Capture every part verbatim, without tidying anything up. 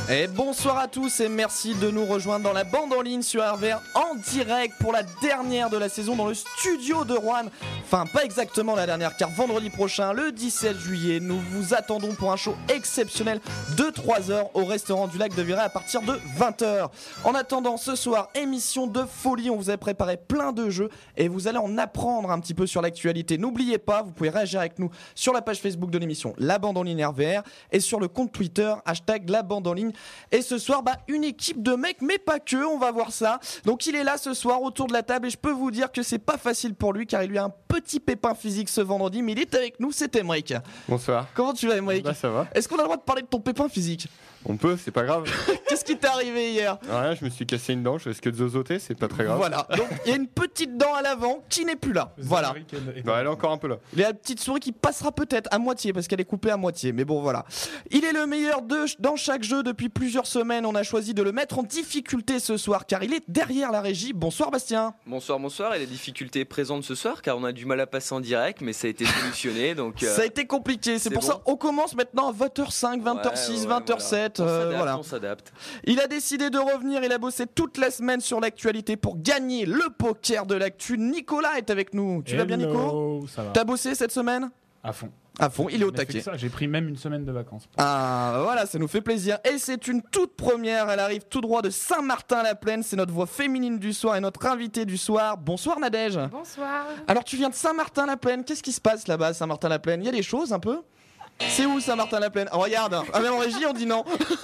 Et bonsoir à tous et merci de nous rejoindre dans la bande en ligne sur R V R en direct pour la dernière de la saison dans le studio de Roanne. Enfin, pas exactement la dernière car vendredi prochain, le dix-sept juillet, nous vous attendons pour un show exceptionnel de trois heures au restaurant du Lac de Viray à partir de vingt heures. En attendant, ce soir, émission de folie, on vous a préparé plein de jeux et vous allez en apprendre un petit peu sur l'actualité. N'oubliez pas, vous pouvez réagir avec nous sur la page Facebook de l'émission La Bande en Ligne R V R et sur le compte Twitter, hashtag La Bande en Ligne. Et ce soir, bah, une équipe de mecs, mais pas que, on va voir ça. Donc il est là ce soir autour de la table et je peux vous dire que c'est pas facile pour lui car il lui a un petit pépin physique ce vendredi, mais il est avec nous, c'est Emric. Bonsoir. Comment tu vas, Emric ? Bah, ça va. Est-ce qu'on a le droit de parler de ton pépin physique ? On peut, c'est pas grave. Qu'est-ce qui t'est arrivé hier ? Rien, je me suis cassé une dent, je risque de zozoter, c'est pas très grave. Voilà, donc il y a une petite dent à l'avant qui n'est plus là. Voilà. Bah, elle est encore un peu là. Il y a la petite souris qui passera peut-être à moitié parce qu'elle est coupée à moitié, mais bon voilà. Il est le meilleur de, dans chaque jeu depuis plusieurs semaines. On a choisi de le mettre en difficulté ce soir car il est derrière la régie. Bonsoir Bastien. Bonsoir, bonsoir. Et la difficulté est présente ce soir car on a du mal à passer en direct, mais ça a été solutionné. Donc, euh, ça a été compliqué, c'est, c'est pour bon. ça on commence maintenant à vingt heures cinq, vingt heures six, ouais, ouais, vingt heures sept. Voilà. On euh, s'adapte, voilà. on s'adapte. Il a décidé de revenir, il a bossé toute la semaine sur l'actualité pour gagner le poker de l'actu. Nicolas est avec nous. Tu vas bien Nico ? Ça va. T'as bossé cette semaine ? À fond. À fond, il est au On a fait taquet. que ça, j'ai pris même une semaine de vacances. Ah voilà, ça nous fait plaisir. Et c'est une toute première, elle arrive tout droit de Saint-Martin-la-Plaine. C'est notre voix féminine du soir et notre invitée du soir. Bonsoir Nadège. Bonsoir. Alors tu viens de Saint-Martin-la-Plaine, qu'est-ce qui se passe là-bas à Saint-Martin-la-Plaine ? Il y a des choses un peu ? C'est où Saint-Martin-la-Plaine ? Oh, regarde, ah, même en régie on dit non.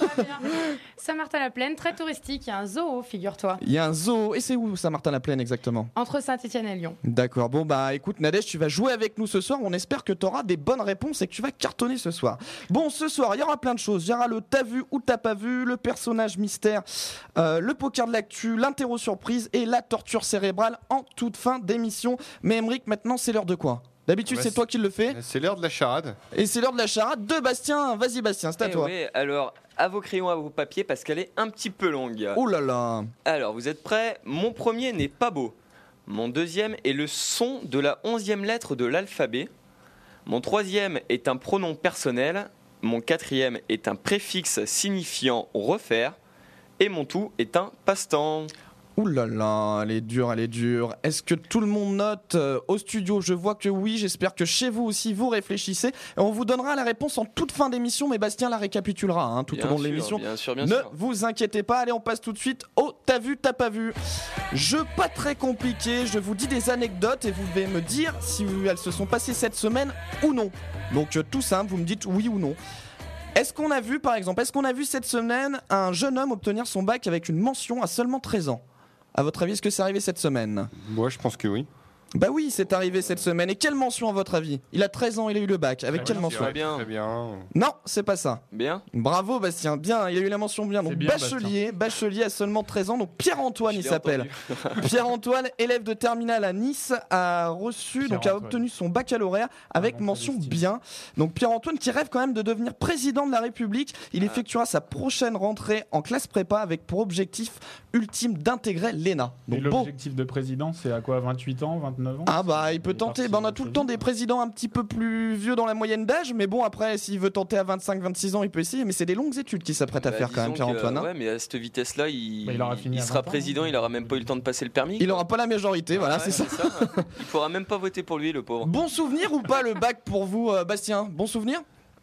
Saint-Martin-la-Plaine, très touristique, il y a un zoo, figure-toi. Il y a un zoo, et c'est où Saint-Martin-la-Plaine exactement ? Entre Saint-Étienne et Lyon. D'accord, bon bah écoute Nadège, tu vas jouer avec nous ce soir, on espère que tu auras des bonnes réponses et que tu vas cartonner ce soir. Bon, ce soir, il y aura plein de choses, il y aura le t'as vu ou t'as pas vu, le personnage mystère, euh, le poker de l'actu, l'interro surprise et la torture cérébrale en toute fin d'émission. Mais Emric, maintenant c'est l'heure de quoi ? D'habitude, Ouais, c'est toi qui le fais. C'est l'heure de la charade. Et c'est l'heure de la charade de Bastien. Vas-y, Bastien, c'est à Eh toi. oui, alors, à vos crayons, à vos papiers, parce qu'elle est un petit peu longue. Oh là là. Alors, vous êtes prêts ? Mon premier n'est pas beau. Mon deuxième est le son de la onzième lettre de l'alphabet. Mon troisième est un pronom personnel. Mon quatrième est un préfixe signifiant refaire. Et mon tout est un passe-temps. Ouh là là, elle est dure, elle est dure. Est-ce que tout le monde note euh, au studio ? Je vois que oui, j'espère que chez vous aussi vous réfléchissez. Et on vous donnera la réponse en toute fin d'émission, mais Bastien la récapitulera hein, tout Bien au long de sûr, l'émission. Bien sûr, bien Ne sûr. vous inquiétez pas, allez on passe tout de suite au t'as vu, t'as pas vu. Jeu pas très compliqué, je vous dis des anecdotes et vous devez me dire si elles se sont passées cette semaine ou non. Donc euh, tout simple, vous me dites oui ou non. Est-ce qu'on a vu par exemple, est-ce qu'on a vu cette semaine un jeune homme obtenir son bac avec une mention à seulement treize ans ? À votre avis, est-ce que c'est arrivé cette semaine ? Moi, je pense que oui. Bah oui, c'est arrivé cette semaine. Et quelle mention à votre avis ? Il a treize ans, il a eu le bac. Avec Très quelle bien, mention ? Très bien. Très bien. Non, c'est pas ça. Bien. Bravo Bastien, bien, il a eu la mention bien. Donc C'est bien, bachelier, bachelier à seulement treize ans. Donc Pierre-Antoine Je il l'ai s'appelle. entendu. Pierre-Antoine, élève de terminale à Nice, a reçu, donc a Pierre-Antoine. obtenu son baccalauréat avec Ah, bon, mention très bien. Donc Pierre-Antoine qui rêve quand même de devenir président de la République. Il Ah. effectuera sa prochaine rentrée en classe prépa avec pour objectif ultime d'intégrer l'E N A. Et Donc bon. l'objectif de président, c'est à quoi ? vingt-huit ans, vingt-neuf ans ? Ah bah il peut Il est tenter, parti bah, on a tout le temps des très vite. présidents un petit peu plus vieux dans la moyenne d'âge, mais bon après s'il veut tenter à vingt-cinq vingt-six ans il peut essayer, mais c'est des longues études qu'il s'apprête à Bah, faire quand même disons que, Pierre-Antoine. hein. Ouais, mais à cette vitesse-là, il, Bah, il aura fini il à sera vingt ans, président, hein. il aura même pas eu le temps de passer le permis. Il quoi. aura pas la majorité, voilà, Ouais, c'est ça. Il pourra même pas voter pour lui, le pauvre. Bon souvenir ou pas le bac pour vous, euh, Bastien ? Bon souvenir ?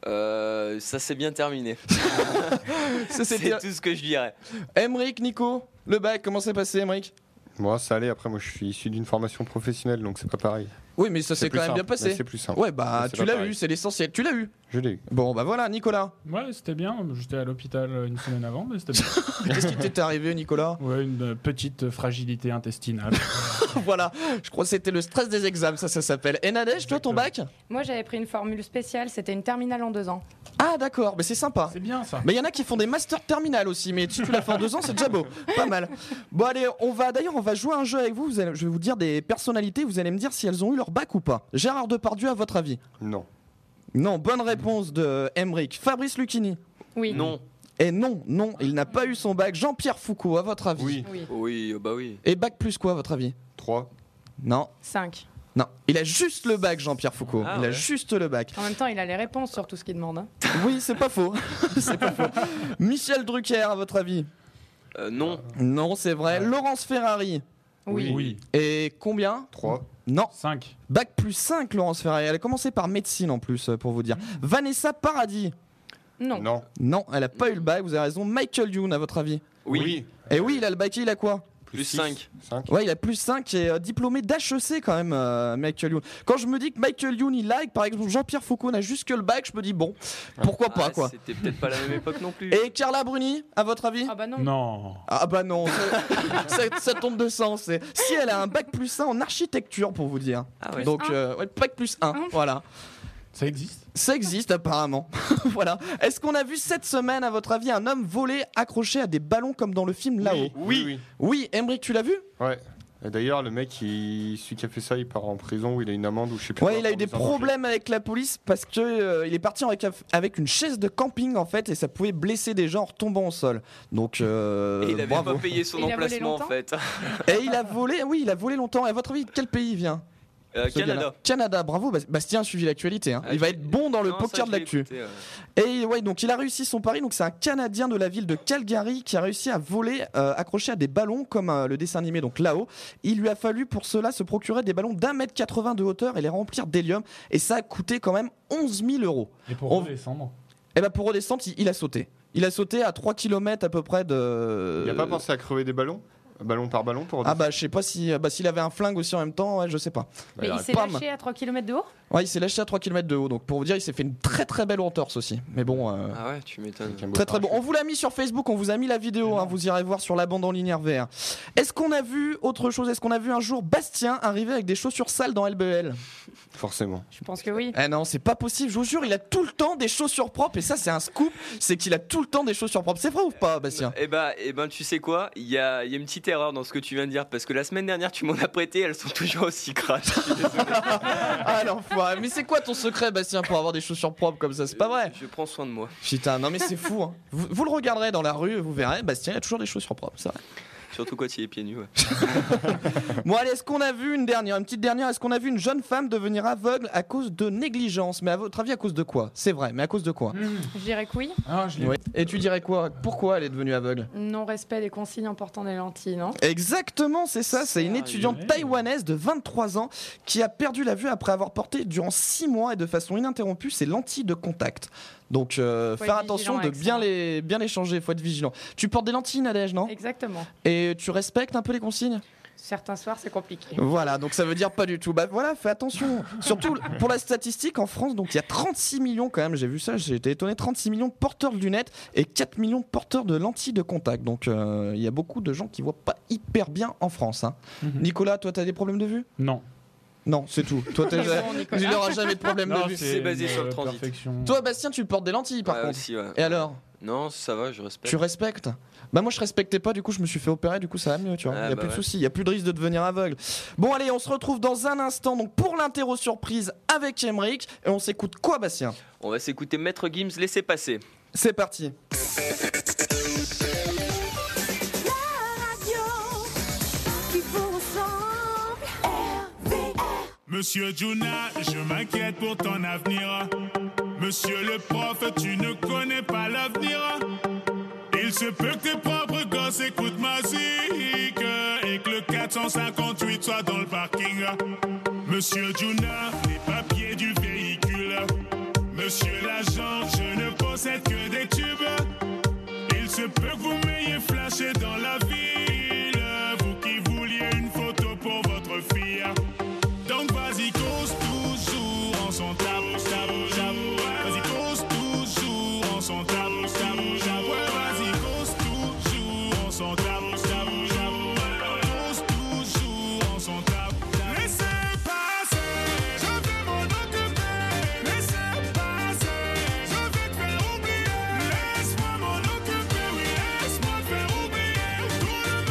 Euh, ça s'est bien terminé. Ça, C'est c'était- tout ce que je dirais. Emric, Nico, le bac, comment s'est passé, Emric ? Moi, ça allait. Après, moi, je suis issu d'une formation professionnelle, donc c'est pas pareil. Oui, mais ça s'est plus quand même simple. bien passé. Mais c'est plus simple. Ouais, bah Mais c'est tu pas l'as pareil. eu, c'est l'essentiel. Tu l'as eu. Je l'ai eu. Bon, bah voilà, Nicolas. Ouais, c'était bien. J'étais à l'hôpital une semaine avant, mais c'était bien. Qu'est-ce qui t'était arrivé, Nicolas ? Ouais, une petite fragilité intestinale. Voilà, je crois que c'était le stress des examens, ça, ça s'appelle. Et Nadège, toi, ton bac ? Moi, j'avais pris une formule spéciale, c'était une terminale en deux ans. Ah, d'accord, mais c'est sympa. C'est bien ça. Mais il y en a qui font des masters terminales aussi, mais si tu l'as fait en deux ans, c'est déjà beau. Pas mal. Bon, allez, on va d'ailleurs, on va jouer à un jeu avec vous. Vous allez- je vais vous dire des personnalités, vous allez me dire si elles ont eu leur bac ou pas. Gérard Depardieu, à votre avis ? Non. Non, bonne réponse de Emric. Fabrice Lucchini ? Oui. Non. Et non, non, il n'a pas eu son bac. Jean-Pierre Foucault, à votre avis ? Oui. Oui. Oui, euh, bah oui. Et bac plus quoi, à votre avis ? trois. Non. cinq. Non, il a juste le bac, Jean-Pierre Foucault. Ah, il a ouais. juste le bac. En même temps, il a les réponses sur tout ce qu'il demande. hein. Oui, c'est pas faux. c'est pas faux. Michel Drucker, à votre avis? Euh, non. Non, c'est vrai. Laurence Ferrari. Oui. Oui. Et combien? trois. Non, cinq. bac plus cinq, Laurence Ferrari. Elle a commencé par médecine en plus, euh, pour vous dire. Vanessa Paradis. Non. Non. Non, elle a pas eu le bac, vous avez raison. Michael Youn, à votre avis? Oui. Et oui, il a le bac, il a quoi? Plus six. cinq. cinq. Ouais, il a plus cinq et euh, diplômé d'H E C quand même, euh, Michael Youn. Quand je me dis que Michael Youn il like, par exemple Jean-Pierre Foucault n'a juste que le bac, je me dis bon, pourquoi pas Ah, quoi. C'était peut-être pas la même époque non plus. Et Carla Bruni, à votre avis? Ah bah non. Non. Ah bah non, ça, ça, ça tombe de sens. c'est- Si elle a un bac plus un en architecture pour vous dire. Ah ouais. Donc euh, ouais, bac plus un, Un. voilà. Ça existe? Ça existe apparemment. Voilà. Est-ce qu'on a vu cette semaine, à votre avis, un homme voler accroché à des ballons comme dans le film Là-haut? Oui. oui. Oui, Emmerich, tu l'as vu? Ouais. Et d'ailleurs, le mec, il... celui qui a fait ça, il part en prison ou il a une amende ou je sais plus. Ouais, quoi il a eu pour des des embauches. problèmes avec la police parce que euh, il est parti avec, avec une chaise de camping en fait et ça pouvait blesser des gens en retombant au sol. Donc euh, Et il avait bravo. pas payé son Il a volé emplacement en longtemps fait. Et il a volé, oui, il a volé longtemps. Et à votre avis, de quel pays il vient? Euh, ce gars-là Canada. Canada, bravo. Bas- Bastien a suivi l'actualité. hein. Ah, il va j'ai- être bon dans le Non, poker ça, de je l'ai l'actu. écouté, ouais. Et ouais, donc il a réussi son pari. Donc c'est un Canadien de la ville de Calgary qui a réussi à voler euh, accroché à des ballons comme euh, le dessin animé donc là-haut. Il lui a fallu pour cela se procurer des ballons d'un mètre quatre-vingts de hauteur et les remplir d'hélium. Et ça a coûté quand même onze mille euros. Et pour On- redescendre? Et ben pour redescendre, il, il a sauté. Il a sauté à trois kilomètres à peu près de. Il a pas pensé à crever des ballons Ballon par ballon pour. Ah bah je sais pas si bah, s'il avait un flingue aussi en même temps, ouais, je sais pas. Mais Bah, il s'est pam. lâché à trois kilomètres de haut. Ouais, il s'est lâché à trois kilomètres de haut. Donc pour vous dire, il s'est fait une très très belle entorse aussi. Mais bon. euh, Ah ouais, tu m'étonnes. avec un beau Très très bon. parachute. On vous l'a mis sur Facebook, on vous a mis la vidéo, hein, vous irez voir sur la bande en ligne R V R. Est-ce qu'on a vu autre chose? Est-ce qu'on a vu un jour Bastien arriver avec des chaussures sales dans L B L? Forcément. Je pense que oui. Eh non, c'est pas possible, je vous jure, il a tout le temps des chaussures propres et ça c'est un scoop, c'est qu'il a tout le temps des chaussures propres. C'est vrai ou pas, Bastien? Eh ben, eh ben, tu sais quoi? Il y a, il y a une petite erreur dans ce que tu viens de dire parce que la semaine dernière, tu m'en as prêté, elles sont toujours aussi crasses. Je suis désolé. Ah l'enfoiré. Mais c'est quoi ton secret, Bastien, pour avoir des chaussures propres comme ça? C'est pas vrai. Je prends soin de moi. Putain, non mais c'est fou. Hein. Vous, vous le regarderez dans la rue, vous verrez, Bastien il a toujours des chaussures propres, c'est vrai. Surtout quand il est pieds nus. Ouais. Bon allez, est-ce qu'on a vu une dernière, une petite dernière, est-ce qu'on a vu une jeune femme devenir aveugle à cause de négligence? Mais à votre avis, à cause de quoi? C'est vrai, mais à cause de quoi? Je dirais que oui. Ah, je l'ai Ouais. Et tu dirais quoi? Pourquoi elle est devenue aveugle? Non-respect des consignes en portant des lentilles, non? Exactement, c'est ça. C'est une Sérieux? étudiante taïwanaise de vingt-trois ans qui a perdu la vue après avoir porté durant six mois et de façon ininterrompue ses lentilles de contact. Donc euh, Faut faire être attention vigilant de avec bien ça. les, bien les changer, faut être vigilant. Tu portes des lentilles, Nadège, non? Exactement. Et tu respectes un peu les consignes? Certains soirs, c'est compliqué. Voilà, donc ça veut dire pas du tout. Bah voilà, fais attention. Surtout pour la statistique en France, donc il y a trente-six millions quand même, j'ai vu ça, j'ai été étonné, trente-six millions de porteurs de lunettes et quatre millions de porteurs de lentilles de contact. Donc euh, il y a beaucoup de gens qui voient pas hyper bien en France. hein. Mhm. Nicolas, toi t'as des problèmes de vue? Non. Non, c'est tout. Toi t'as Bon, Nicolas. il n'aura jamais de problème Non, de vue. c'est basé une, sur le euh, transit. perfection. Toi Bastien, tu portes des lentilles par Ouais, contre. aussi, ouais. Et alors? Non, ça va, je respecte. Tu respectes? Bah moi je respectais pas, du coup je me suis fait opérer, du coup ça va mieux, tu vois. Ah, Il y a bah plus de ouais. soucis, il y a plus de risque de devenir aveugle. Bon allez, on se retrouve dans un instant donc pour l'interro surprise avec Emmerich et on s'écoute quoi Bastien? On va s'écouter Maître Gims, laissez passer. C'est parti. Monsieur Juna, je m'inquiète pour ton avenir. Monsieur le prof, tu ne connais pas l'avenir. Il se peut que tes propres gosses écoutent ma musique et que le quatre cent cinquante-huit soit dans le parking. Monsieur Juna, les papiers du véhicule. Monsieur l'agent, je ne possède que des tubes. Il se peut que vous m'ayez flashé dans la ville. Vous qui vouliez une photo pour votre fille. Donc vas-y, cause toujours en son tabou, tabou, tabou. Vas-y, cause toujours en son tabou, tabou, tabou. Ouais, vas-y, cause toujours en son tabou, tabou, tabou. Cause toujours en son tabou. Laissez passer, je vais m'en occuper. Laissez passer, je vais te faire oublier. Laisse-moi m'en occuper, oui, laisse-moi te faire oublier. Tout le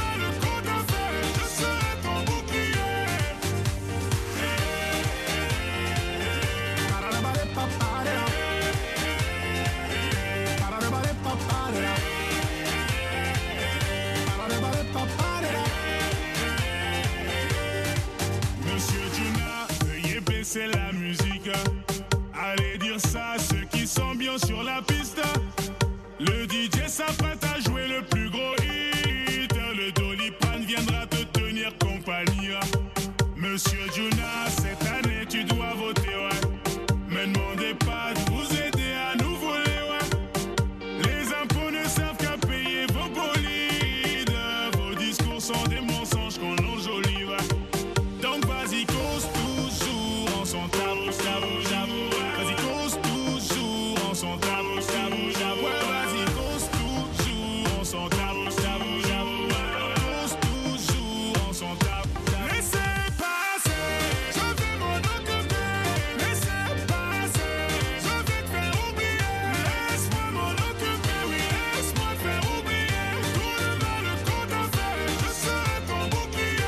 c'est la musique. Allez dire ça à ceux qui sont bien sur la piste. Le D J s'apprête à jouer le plus gros hit. Le Doliprane viendra te tenir compagnie. Monsieur Juna, cette année tu dois voter, ouais. Me demandez pas de vous aider à nous voler, ouais. Les impôts ne servent qu'à payer vos bolides. Vos discours sont des mensonges qu'on enjolive. Donc vas-y, cause toujours en son tabou, tabou, tabou. Vas-y, cause toujours en son tabou, tabou, tabou. Ouais, vas-y, cause toujours en son tabou, tabou, tabou. Cause toujours en son tabou. Laissez passer, je vais m'en occuper. Laissez passer, je vais te faire oublier. Laisse-moi m'en occuper, oui, laisse-moi te faire oublier. Tout le mal qu'on t'a fait, je serai ton bouclier.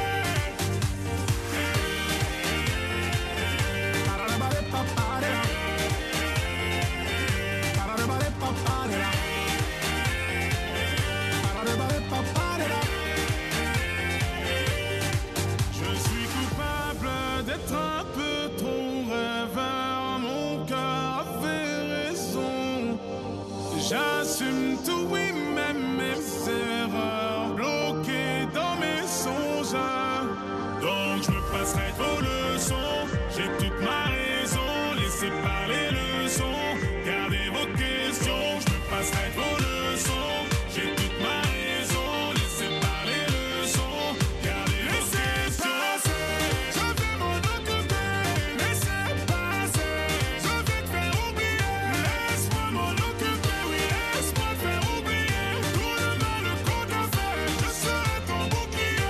Je suis coupable d'être un peu trop rêveur. Mon cœur avait raison. J'assume tout, oui, même mes erreurs. Bloqué dans mes songes. Donc je me passerai vos leçons. J'ai toute ma raison. Laissez parler le son. Gardez vos questions. Je me passerai vos leçons. J'ai toute ma raison. Laissez parler le son. Gardez vos questions. Je vais m'en occuper. Laissez passer. Je vais te faire oublier. Laisse-moi m'en occuper. Oui, laisse-moi te faire oublier. Tout le mal qu'on t'a fait, je serai ton bouclier.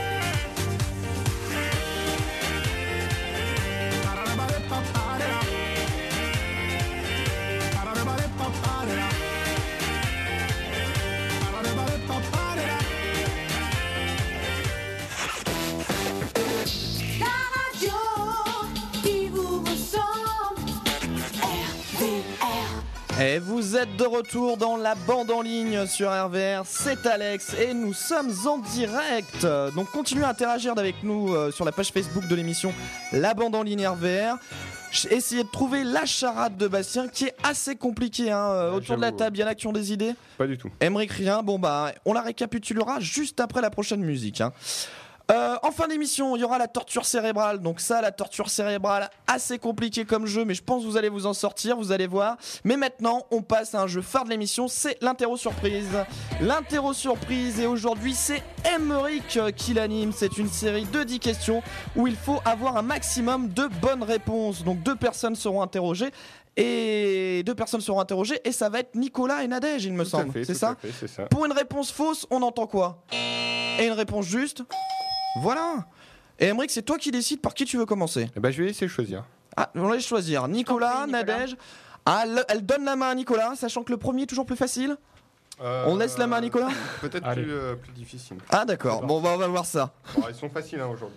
La radio qui vous ressemble. R V R. Et vous êtes de retour dans la bande en ligne sur R V R, c'est Alex et nous sommes en direct. Donc continuez à interagir avec nous euh, sur la page Facebook de l'émission La bande en ligne R V R. Ch- Essayez de trouver la charade de Bastien qui est assez compliquée hein, euh, Ouais, autour de la j'avoue. table. Il y en a qui ont des idées. Pas du tout. Emmerich rien, bon bah on la récapitulera juste après la prochaine musique. Hein. Euh, en fin d'émission, il y aura la torture cérébrale. Donc ça, la torture cérébrale, assez compliqué comme jeu, mais je pense que vous allez vous en sortir, vous allez voir. Mais maintenant, on passe à un jeu phare de l'émission, c'est l'interro surprise. L'interro surprise, et aujourd'hui, c'est Emmerich qui l'anime. C'est une série de dix questions où il faut avoir un maximum de bonnes réponses. Donc deux personnes seront interrogées. Et deux personnes seront interrogées et ça va être Nicolas et Nadège, il me Tout à semble. fait, C'est tout ça à fait, c'est ça. Pour une réponse fausse, on entend quoi? Et une réponse juste? Voilà. Et Emmerich, c'est toi qui décides par qui tu veux commencer. Eh ben, je vais laisser choisir. Ah, on va choisir. Nicolas, T'en prie, Nicolas. Nadège. Ah, le- elle donne la main à Nicolas, sachant que le premier est toujours plus facile. On laisse la main à Nicolas? Peut-être Allez. plus, euh, plus difficile. Ah, d'accord. Bon, bah, on va voir ça. Bon, ils sont faciles hein, aujourd'hui.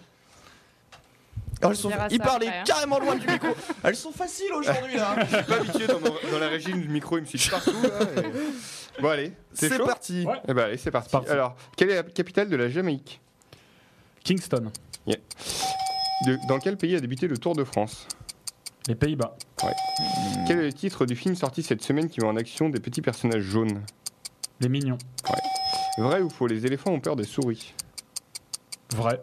Oh, elles sont... verra Il ça parlait après, hein. carrément loin du micro. Elles sont faciles aujourd'hui, là. Je suis pas habitué dans, mon- dans la régie, le micro il me suit partout. Là, et- Bon, allez, c'est C'est chaud. parti. Ouais. Eh ben, allez, c'est parti. C'est parti. Alors, quelle est la capitale de la Jamaïque? Kingston, De- Dans quel pays a débuté le Tour de France? les Pays-Bas, Quel est le titre du film sorti cette semaine qui met en action des petits personnages jaunes? les Mignons, Vrai ou faux? Les éléphants ont peur des souris. vrai,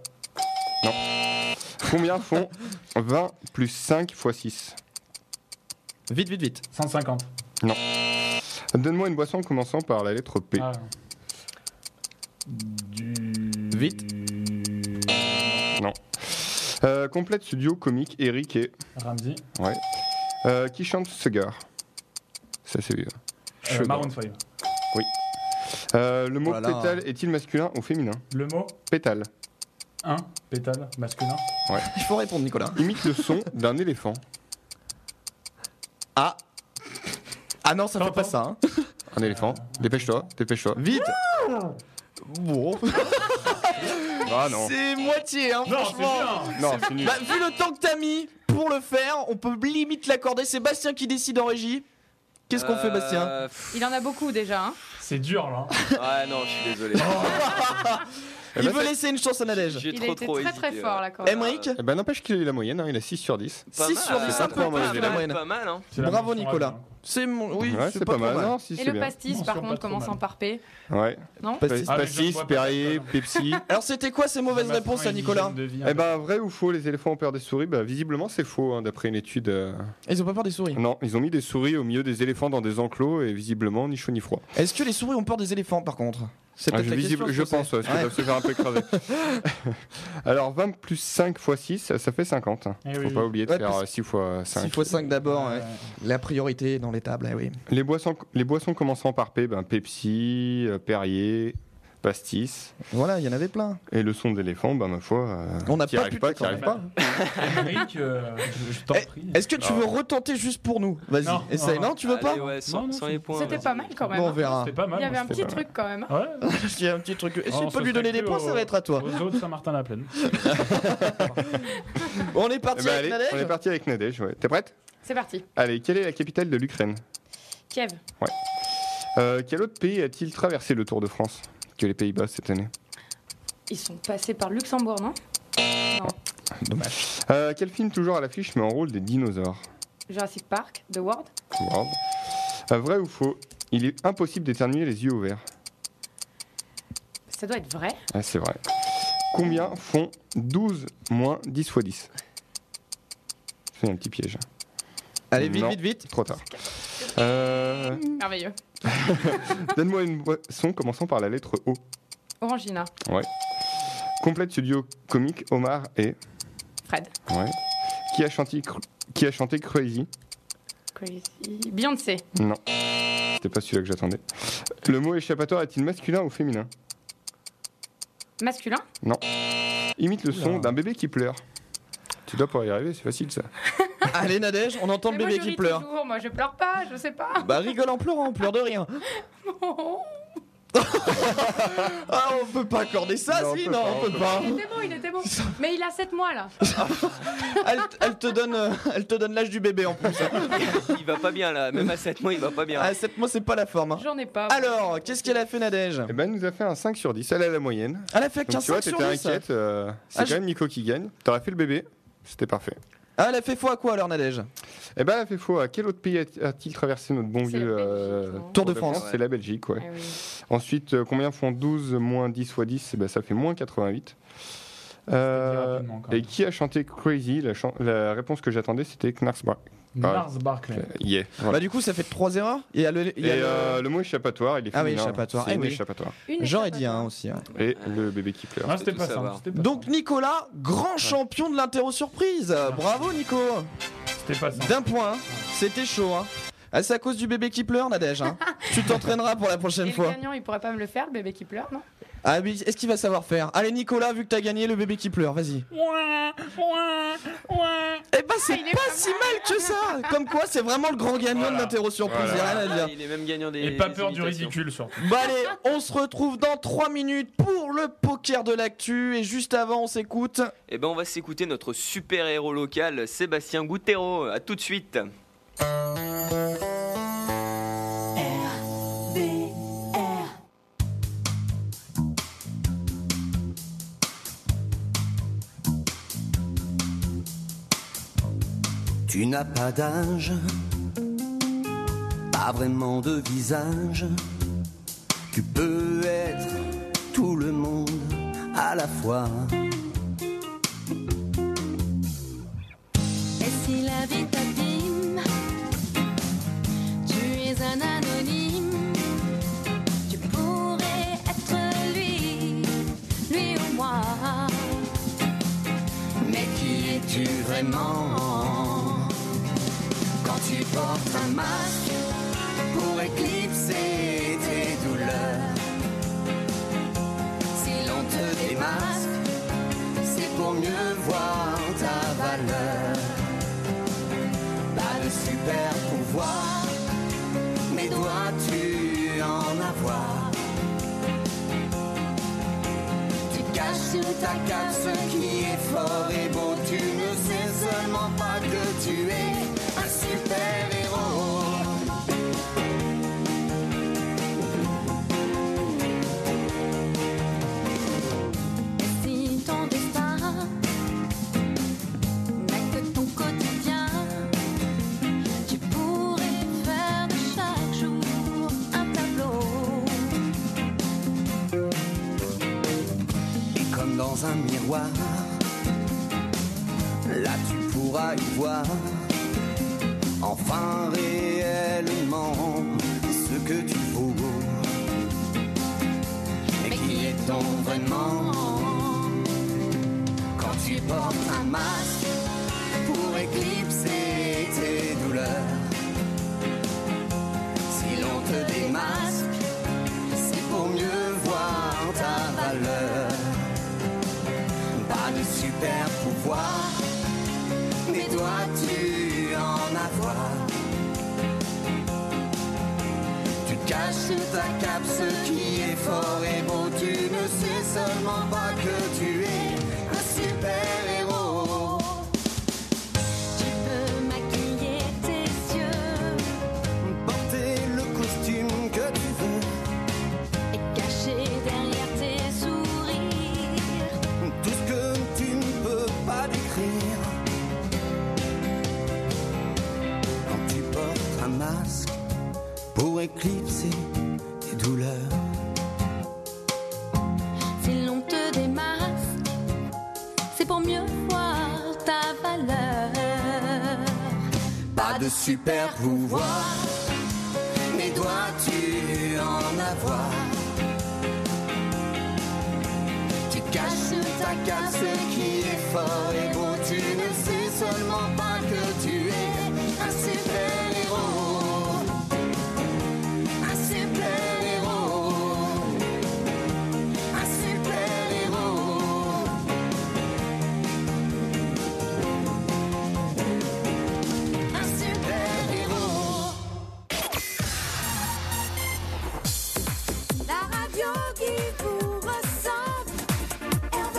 Combien font vingt plus cinq fois six? Vite, vite, vite. cent cinquante. Donne-moi une boisson commençant par la lettre P. Ah. Du... Vite. Euh, complète ce duo comique Eric et... Ramsey, Euh, qui chante Sugar? Ça c'est... euh, Sugar. Maroon cinq. Euh, le mot Oh là là. pétale est-il masculin ou féminin? Le mot Pétale. un, pétale, masculin. Il faut répondre, Nicolas. Imite le son d'un éléphant. Ah. Ah non, ça fait Attends. pas ça. Hein. Un éléphant. Dépêche-toi, dépêche-toi. Vite. Bon. Ah non. C'est moitié, hein, Non, c'est franchement. bien. Non, c'est nul. Bah, vu le temps que t'as mis pour le faire, on peut limite l'accorder. C'est Bastien qui décide en régie. Qu'est-ce qu'on fait, Bastien? Euh, pff, Il en a beaucoup déjà. Hein. C'est dur là. Ouais, non, je suis désolé. Il ben, veut c'est- laisser une chance à Nadège. J'ai Il trop a été trop très très hésité, fort ouais. là quand même. Emmerich, Eh ben, n'empêche qu'il a eu la moyenne, hein, il a six sur dix. Pas six mal, sur hein. dix, c'est un pas peu trop plus mauvais. que la moyenne. Pas mal, hein. C'est la Bravo mention Nicolas. radio. C'est mon. Oui, Ouais, c'est pas, trop mal. Non, si, Et c'est le bien. pastis Mention par pas contre trop commence mal. par P. Ouais. Non Pastis, Ah, mais je ne pastis, bois pas Perrier, d'alcool. Pepsi. Alors c'était quoi ces mauvaises Ma réponses faim, à une Nicolas? hygiène de vie, Eh ben, vrai ou faux, les éléphants ont peur des souris? Bah, visiblement, c'est faux, hein, d'après une étude. euh, Ils ont pas peur des souris. Non, ils ont mis des souris au milieu des éléphants dans des enclos et visiblement, ni chaud ni froid. Est-ce que les souris ont peur des éléphants par contre? C'est Ah, peut-être je, la visible- question. je pense, ouais, parce qu'ils Ouais. doivent se faire un peu écraser. Alors, vingt plus cinq fois six, ça, ça fait cinquante. hein. Eh Faut oui, pas oui. oublier de Ouais, faire parce- euh, six fois cinq. six fois cinq d'abord, ouais. Ouais. La priorité dans les tables, eh oui. Les boissons, les boissons commençant par P, ben, Pepsi, euh, Perrier, Pastis. Voilà, il y en avait plein. Et le son d'éléphant, ben, ma foi. euh, On n'a t'y pas arrives pu pas, te t'y arrives pas. Emmerich, euh, je je t'en Eh, prie. Est-ce que tu Ah. veux retenter juste pour nous? Vas-y, Non, essaye. non, Non, tu veux pas? Allez, ouais, sans, Non, non, sans c'est- les points. C'était vas-y. pas mal quand même. Bon, on hein. verra. C'était pas mal. Il y avait moi, un c'était petit pas truc quand même. mal. Ouais. Il y a un petit truc. Et Oh, s'il on peut se lui donner serait des cru points, au- ça va être à toi. Aux autres Saint-Martin-la-Plaine. On est Eh parti ben, avec allez, on est Nadège. parti avec Nadège. Ouais. T'es prête? C'est parti. Allez, quelle est la capitale de l'Ukraine? Kiev. Euh, Quel autre pays a-t-il traversé le Tour de France que les Pays-Bas cette année? Ils sont passés par Luxembourg, non? Non. Dommage. Euh, Quel film toujours à l'affiche met en rôle des dinosaures? Jurassic Park, The World. Wow. Euh, vrai ou faux? Il est impossible d'éternuer les yeux ouverts. Ça doit être vrai. Ah, c'est vrai. Combien font douze moins dix fois dix? C'est un petit piège. Allez, vite, Non. vite, vite. Trop tard. Euh, Merveilleux. Donne-moi une boisson commençant par la lettre O. Orangina. Complète ce duo comique Omar et... Fred. Ouais. Qui a chanté, Cr- qui a chanté Crazy? Crazy. Beyoncé. Non. C'était pas celui-là que j'attendais. Le mot échappatoire est-il masculin ou féminin? Masculin. Imite le son Oula. d'un bébé qui pleure. Tu dois pouvoir y arriver, c'est facile ça. Allez, Nadège, on entend le Mais moi, bébé je qui ris pleure. toujours. Moi, je pleure pas. Je sais pas. Bah, rigole en pleurant, on pleure de rien. Ah, on peut pas accorder ça, Non, on si? peut Non, pas, on on peut peut pas. Il était beau, il était beau. Mais il a sept mois là. Elle, elle te donne, euh, elle te donne l'âge du bébé en plus. Il va pas bien là, même à sept mois, il va pas bien. Ah, sept mois, c'est pas la forme. hein. J'en ai pas. Alors, qu'est-ce qu'elle a fait, Nadège? Eh ben, elle nous a fait un cinq sur dix. Elle a la moyenne. Elle a fait Donc, quinze tu vois, sur t'étais dix. inquiète. euh, c'est Ah, quand je- même Nico qui gagne. T'aurais fait le bébé. C'était parfait. Ah, elle a fait faux à quoi alors, Nadège? Eh ben, elle a fait faux. À quel autre pays a- a-t-il traversé notre bon C'est vieux la Belgique, euh, non Tour de France. C'est la Belgique, ouais. Ah oui. Ensuite, euh, combien font douze moins dix fois dix? Eh ben, ça fait moins quatre-vingt-huit. Euh, rapidement, quand et même. qui a chanté Crazy? La, chan- la réponse que j'attendais, c'était Knars Bar. Nars Barclay. Yeah. Voilà. Bah, du coup, ça fait trois erreurs. Il y a le. il y Et a le- euh, le mot échappatoire, il est Ah oui, féminin. échappatoire. C'est Eh une oui. échappatoire. Une J'aurais étape dit à un toi. aussi. ouais. Et le bébé qui pleure. Ah, c'était tout pas savoir. simple. C'était pas Donc, Nicolas, grand champion de l'interro surprise. Bravo, Nico. simple. C'était pas simple. D'un point. C'était chaud. Hein. Ah, c'est à cause du bébé qui pleure, Nadège. Hein. Tu t'entraîneras pour la Et prochaine le fois. gagnant, il pourrait pas me le faire, le bébé qui pleure, non? Ah, mais est-ce qu'il va savoir faire? Allez, Nicolas, vu que t'as gagné le bébé qui pleure, vas-y. Eh bah, c'est il est pas pas si mal que ça. Comme quoi, c'est vraiment le grand gagnant de Voilà. l'interro surprise. Voilà. Y a rien à Ah, dire. il est même gagnant des. Et pas des peur du imitations. ridicule surtout. Bah allez, on se retrouve dans trois minutes pour le poker de l'actu. Et juste avant, on s'écoute. Eh ben, on va s'écouter notre super héros local, Sébastien Goutero. À tout de suite. R V R. Tu n'as pas d'âge, pas vraiment de visage. Tu peux être tout le monde à la fois. Et si la vie t'abîme, tu es un anonyme. Tu pourrais être lui, lui ou moi. Mais qui es-tu vraiment quand tu portes un masque pour éclipser tes douleurs? Si l'on te démasque, c'est pour mieux voir ta valeur. Pas de super pouvoir, mais dois-tu en avoir? Tu caches sous ta cape ce qui est fort et beau. Tu ne sais seulement pas que tu es un super-héros. dans un miroir. Là tu pourras y voir enfin réellement ce que tu vaux. Mais qui est-on vraiment quand tu portes un masque pour éclipser tes douleurs? Si l'on te démasque, c'est pour mieux voir ta valeur. Pas de super pouvoir, mais dois-tu en avoir? Tu caches ta cape, ce qui est fort et beau. Tu ne sais seulement pas que tu es un super-héros. Tu peux maquiller tes yeux Porter le costume que tu veux, et cacher derrière tes sourires tout ce que tu ne peux pas décrire. Quand tu portes un masque pour éclipser tes douleurs. Si l'on te démasque, c'est pour mieux voir ta valeur. Pas de super pouvoir, mais dois-tu en avoir? Tu caches ta cape, ce qui est fort et beau. Tu ne sais seulement pas que tu es un super-héros. Un super-héros. Un super-héros. Un super-héros. La radio qui vous ressemble, R V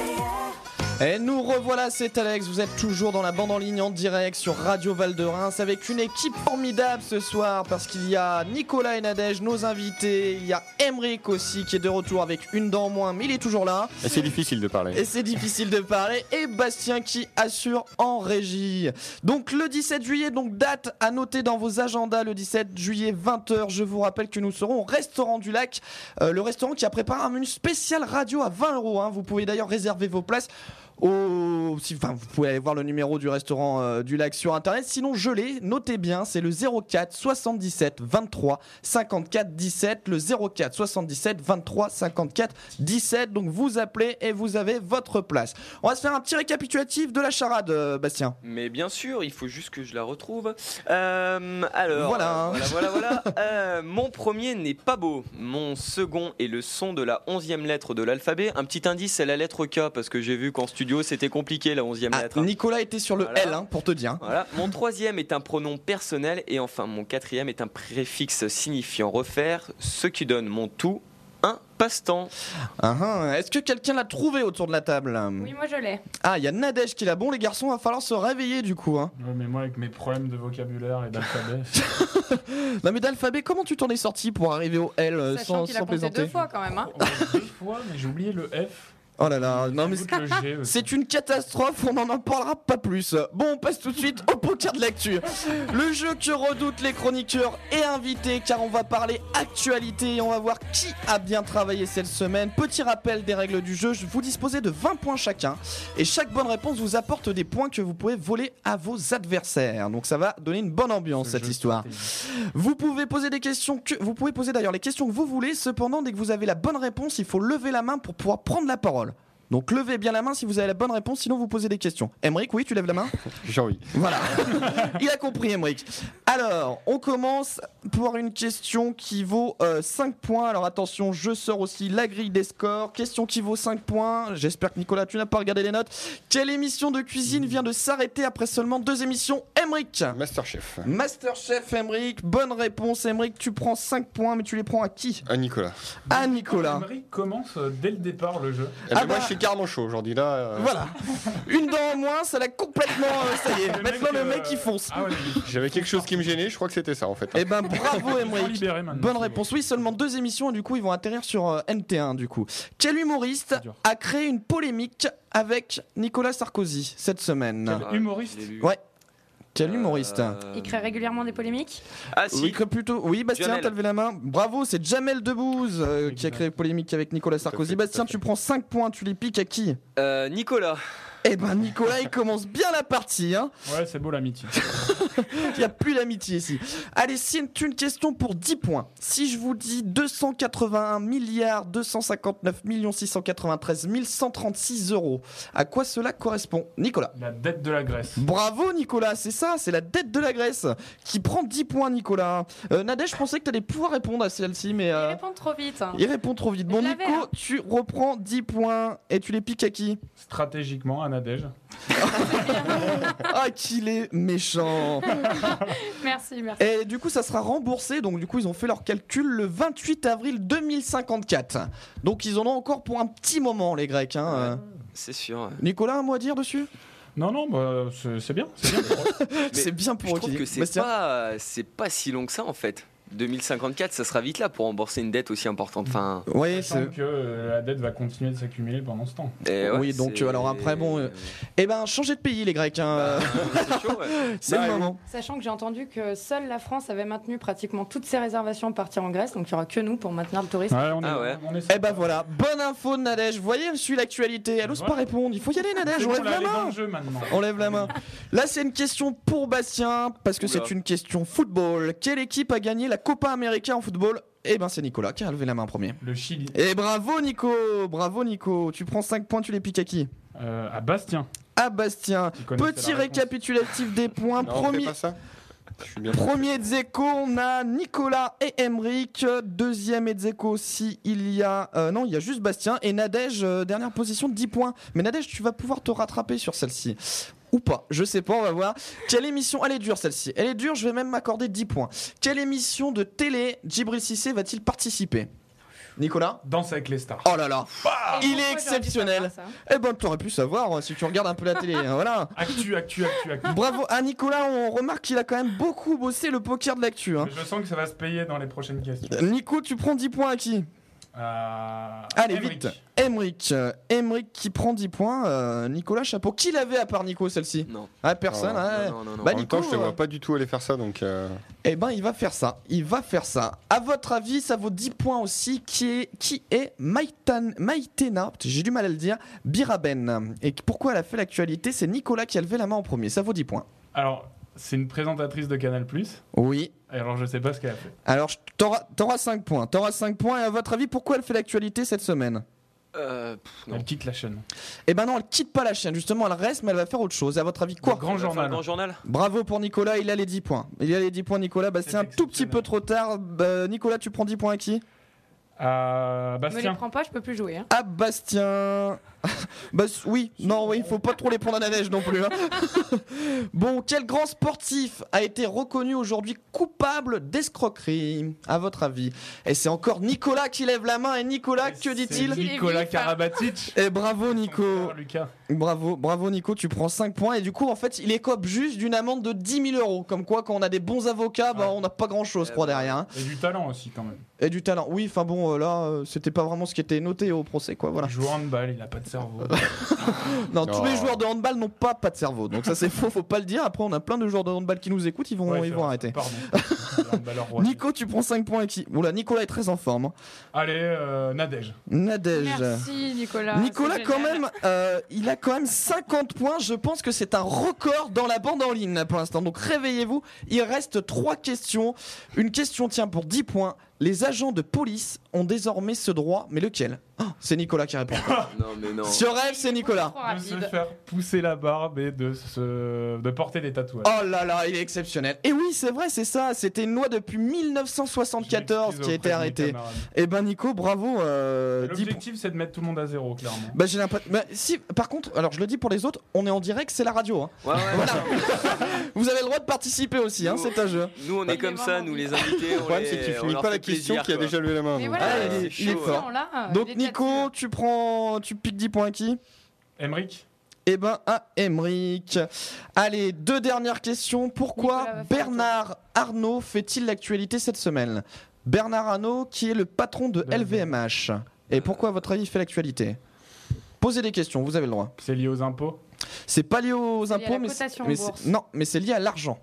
R. Et nous revoilà, c'est Alex, vous êtes toujours dans la bande en ligne en direct sur Radio Val de Reims avec une équipe formidable ce soir parce qu'il y a Nicolas et Nadège, nos invités, il y a Emeric aussi qui est de retour avec une dent en moins mais il est toujours là. Et c'est difficile de parler. Et c'est difficile de parler. Et Bastien qui assure en régie. Donc le dix-sept juillet, donc date à noter dans vos agendas, le dix-sept juillet vingt heures. Je vous rappelle que nous serons au Restaurant du Lac, euh, le restaurant qui a préparé un menu spécial radio à vingt euros. Hein. Vous pouvez d'ailleurs réserver vos places. Au... Si, enfin, vous pouvez aller voir le numéro du restaurant euh, du Lac sur internet. Sinon, je l'ai, notez bien, c'est le zéro quatre soixante-dix-sept vingt-trois cinquante-quatre dix-sept. Le zéro quatre soixante-dix-sept vingt-trois cinquante-quatre dix-sept. Donc vous appelez et vous avez votre place. On va se faire un petit récapitulatif de la charade, euh, Bastien. Mais bien sûr, il faut juste que je la retrouve. Euh, alors, Voilà. euh, voilà, voilà, voilà. Euh, mon premier n'est pas beau. Mon second est le son de la onzième lettre de l'alphabet. Un petit indice, c'est la lettre K, parce que j'ai vu qu'en studio, c'était compliqué la onzième Ah, lettre. hein. Nicolas était sur le Voilà. L, hein, pour te dire. Voilà. Mon troisième est un pronom personnel. Et enfin, mon quatrième est un préfixe signifiant refaire, ce qui donne mon tout un passe-temps. Ah, ah. Est-ce que quelqu'un l'a trouvé autour de la table? Oui, moi je l'ai. Ah, il y a Nadège qui l'a. Bon, les garçons, va falloir se réveiller du coup. Hein. Ouais, mais moi, avec mes problèmes de vocabulaire et d'alphabet, Non, mais d'alphabet, comment tu t'en es sorti pour arriver au L euh, Sachant sans, qu'il a sans compté plaisanter? deux fois quand même. Hein. oh, deux fois, mais j'ai oublié le F. Oh là là, non mais Sans doute le G aussi. c'est une catastrophe, on n'en en parlera pas plus. Bon, on passe tout de suite au poker de l'actu. Le jeu que redoutent les chroniqueurs et invités, car on va parler actualité et on va voir qui a bien travaillé cette semaine. Petit rappel des règles du jeu, vous disposez de vingt points chacun et chaque bonne réponse vous apporte des points que vous pouvez voler à vos adversaires. Donc ça va donner une bonne ambiance Ce cette jeu histoire. stratégique. Vous pouvez poser des questions que vous pouvez poser d'ailleurs les questions que vous voulez. Cependant, dès que vous avez la bonne réponse, il faut lever la main pour pouvoir prendre la parole. Donc levez bien la main si vous avez la bonne réponse, sinon vous posez des questions. Emeric, oui, tu lèves la main? J'ai envie. Voilà. Il a compris, Emeric. Alors, on commence pour une question qui vaut euh, cinq points. Alors attention, je sors aussi la grille des scores. Question qui vaut cinq points. J'espère que Nicolas, tu n'as pas regardé les notes. Quelle émission de cuisine vient de s'arrêter après seulement deux émissions? Emeric. Masterchef. Masterchef, Emeric. Bonne réponse, Emeric. Tu prends cinq points, mais tu les prends à qui? À Nicolas. À Nicolas. Emery commence euh, dès le départ le jeu. Eh ben, Ah moi, bah- je suis carrément chaud aujourd'hui. Là, euh, Voilà. Une dent en moins, ça l'a complètement... euh, ça y est. Le Maintenant, mec, le mec, euh, il fonce. Ah ouais, j'avais quelque chose qui me gênait. Je crois que c'était ça en fait. Eh ben bravo Ils sont Emeric. libérés maintenant, Bonne c'est réponse. Oui, seulement deux émissions et du coup ils vont atterrir sur euh, N T un du coup. Quel humoriste C'est dur. a créé une polémique avec Nicolas Sarkozy cette semaine? Quel humoriste je l'ai lu. Ouais. Quel humoriste Euh, Il crée régulièrement des polémiques. Ah Oui, si. crée plutôt. Oui, Bastien, Jamel. t'as levé la main. Bravo, c'est Jamel Debbouze euh, qui a créé polémique avec Nicolas Sarkozy. fait, Bastien, tout à fait. tu prends cinq points, tu les piques à qui Euh, Nicolas. Eh ben, Nicolas, il commence bien la partie. Hein. Ouais, c'est beau l'amitié. Il n'y a plus d'amitié ici. Allez, c'est une question pour dix points. Si je vous dis deux cent quatre-vingt-un milliards deux cent cinquante-neuf millions six cent quatre-vingt-treize mille cent trente-six euros, à quoi cela correspond, Nicolas? La dette de la Grèce. Bravo Nicolas, c'est ça, c'est la dette de la Grèce qui prend dix points Nicolas. Euh, Nadège, je pensais que tu allais pouvoir répondre à celle-ci, mais Il euh, répond trop vite. hein. il répond trop vite. Bon Je l'avais, Nico, hein. tu reprends dix points et tu les piques à qui? Stratégiquement, à Nadège. Ah qu'il est méchant. Merci, merci. Et du coup ça sera remboursé, donc du coup ils ont fait leur calcul le vingt-huit avril deux mille cinquante-quatre. Donc ils en ont encore pour un petit moment les Grecs. Hein. Euh, C'est sûr. Nicolas, un mot à dire dessus? Non, non, bah, c'est c'est bien. C'est bien pour eux. C'est bien pour Je eux trouve qui- que c'est Bastien pas, c'est pas si long que ça en fait. deux mille cinquante-quatre, ça sera vite là pour rembourser une dette aussi importante. Enfin, Oui, Sachant c'est... que euh, la dette va continuer de s'accumuler pendant ce temps. et ouais, Oui, donc, c'est- euh, alors après, bon, euh, Eh ben changez de pays les Grecs. Hein. Bah, c'est chaud, ouais. C'est bah, le oui. moment. Sachant que j'ai entendu que seule la France avait maintenu pratiquement toutes ses réservations à partir en Grèce, donc il n'y aura que nous pour maintenir le tourisme. Ouais, on est, Ah ouais. on est Eh ben voilà, bonne info de Nadège. Vous voyez, elle suit l'actualité. Elle ose Voilà. pas répondre. Il faut y aller Nadège, C'est on bon, lève là, la elle est dans main. le jeu maintenant. On lève la main. Là, c'est une question pour Bastien, parce que Oula. c'est une question football. Quelle équipe a gagné la Copa América en football? Eh ben, c'est Nicolas qui a levé la main en premier. Le Chili. Et bravo Nico, bravo Nico. Tu prends cinq points, tu les piques à qui? Euh, à Bastien. À Bastien. qui connaissait Petit la réponse. récapitulatif des points. Non, on fait Premier, pas ça. Je suis bien. Premier Dzeko, on a Nicolas et Emeric. Deuxième Dzeko aussi, il y a... euh, non, il y a juste Bastien. Et Nadège, euh, dernière position, dix points. Mais Nadège, tu vas pouvoir te rattraper sur celle-ci. Ou pas, je sais pas, on va voir. Quelle émission... Elle est dure celle-ci. Elle est dure, je vais même m'accorder dix points. Quelle émission de télé Djibril Cissé va-t-il participer? Nicolas? Danse avec les stars. Oh là là, Et il est pourquoi j'aurais dû exceptionnel. savoir ça Eh ben, t'aurais pu savoir euh, si tu regardes un peu la télé. hein, voilà. Actu, actu, actu, actu. Bravo à Nicolas, on remarque qu'il a quand même beaucoup bossé le poker de l'actu. hein. Je sens que ça va se payer dans les prochaines questions. Nico, tu prends dix points à qui? Euh, Allez, Emeric. vite. Emeric. Euh, Emeric qui prend dix points. Euh, Nicolas, chapeau. Qui l'avait à part Nico, celle-ci? Non. Ah, personne. Oh, ouais. Non, non, non, non. Bah, En même Nico, temps, je te euh, vois pas du tout aller faire ça, donc. euh, Eh ben, il va faire ça. Il va faire ça. À votre avis, ça vaut dix points aussi. Qui est, qui est Maïtan, Maïtena, j'ai du mal à le dire, Biraben. Et pourquoi elle a fait l'actualité? C'est Nicolas qui a levé la main en premier. Ça vaut dix points. Alors, c'est une présentatrice de Canal+. Oui. Alors, je sais pas ce qu'elle a fait. Alors, je- t'auras t'auras cinq points. T'auras cinq points. Et à votre avis, pourquoi elle fait l'actualité cette semaine? Euh, pff, non. Elle quitte la chaîne. Eh ben non, elle quitte pas la chaîne. Justement, elle reste, mais elle va faire autre chose. Et à votre avis, quoi? Le grand On va faire journal. le grand journal. Bravo pour Nicolas, il a les dix points. Il a les dix points, Nicolas. Bastien, un C'est tout petit peu exceptionnel. trop tard. Bah, Nicolas, tu prends dix points à qui? À Me les Bastien. prends pas, je peux plus jouer. hein. À Bastien. Bah, oui, non, oui, il faut pas trop les prendre à la neige non plus. hein. Bon, quel grand sportif a été reconnu aujourd'hui coupable d'escroquerie, à votre avis? Et c'est encore Nicolas qui lève la main. Et Nicolas, que C'est dit-il? Nicolas Il est vif, hein. Karabatic. Et bravo, Nico. Son frère, Lucas. Bravo, bravo Nico, tu prends cinq points et du coup en fait il écope juste d'une amende de dix mille euros. Comme quoi quand on a des bons avocats, bah, Ouais. on n'a pas grand chose Eh quoi ben, derrière. hein. Et du talent aussi, quand même. Et du talent. Oui, enfin bon euh, là euh, c'était pas vraiment ce qui était noté au procès quoi. Voilà. Il joue au handball, il a pas de cerveau. Non, tous Oh. les joueurs de handball n'ont pas pas de cerveau. Donc ça c'est faux, faut pas le dire. Après on a plein de joueurs de handball qui nous écoutent, ils vont, Ouais, ils c'est vont vrai. arrêter. Pardon. Le handballeur roi. Nico, tu prends cinq points et qui? Oula, Nicolas est très en forme. hein. Allez, euh, Nadège. Nadège. Merci Nicolas. Nicolas, c'est quand génial. même, euh, il a quand même cinquante points. Je pense que c'est un record dans la bande en ligne là, pour l'instant. Donc réveillez-vous. Il reste trois questions. Une question tient pour dix points. Les agents de police ont désormais ce droit, mais lequel? Oh, c'est Nicolas qui répond. Non, mais non. Sur rêve, c'est Nicolas. Trop De se rapide. faire pousser la barbe et de, se... de porter des tatouages. Oh là là, il est exceptionnel. Et oui, c'est vrai, c'est ça. C'était une loi depuis mille neuf cent soixante-quatorze qui a été arrêtée. Et ben Nico, bravo. Euh, dix points. L'objectif, c'est de mettre tout le monde à zéro, clairement. Bah j'ai l'impression. Bah, si, par contre, alors je le dis pour les autres, on est en direct, c'est la radio. hein. Ouais, ouais, Voilà. ouais. Vous avez le droit de participer aussi, hein, c'est un jeu. Nous, on est comme ça, nous les invités. Le problème, c'est que tu finis pas la question qui a déjà levé la main. Mais donc, voilà, Ah, euh, il est- c'est il est chaud, fort. là, euh, Donc il est Nico, là-dessus. tu prends, tu piques dix points à qui? Emeric. Eh ben à Emeric. Allez, deux dernières questions. Pourquoi Nicolas va faire Bernard Arnault fait-il l'actualité cette semaine? Bernard Arnault qui est le patron de De L V M H. Et pourquoi à votre avis il fait l'actualité? Posez des questions, vous avez le droit. C'est lié aux impôts. C'est pas lié aux C'est lié à impôts, la mais, cotation c'est- en mais bourse. c'est- non, mais c'est lié à l'argent.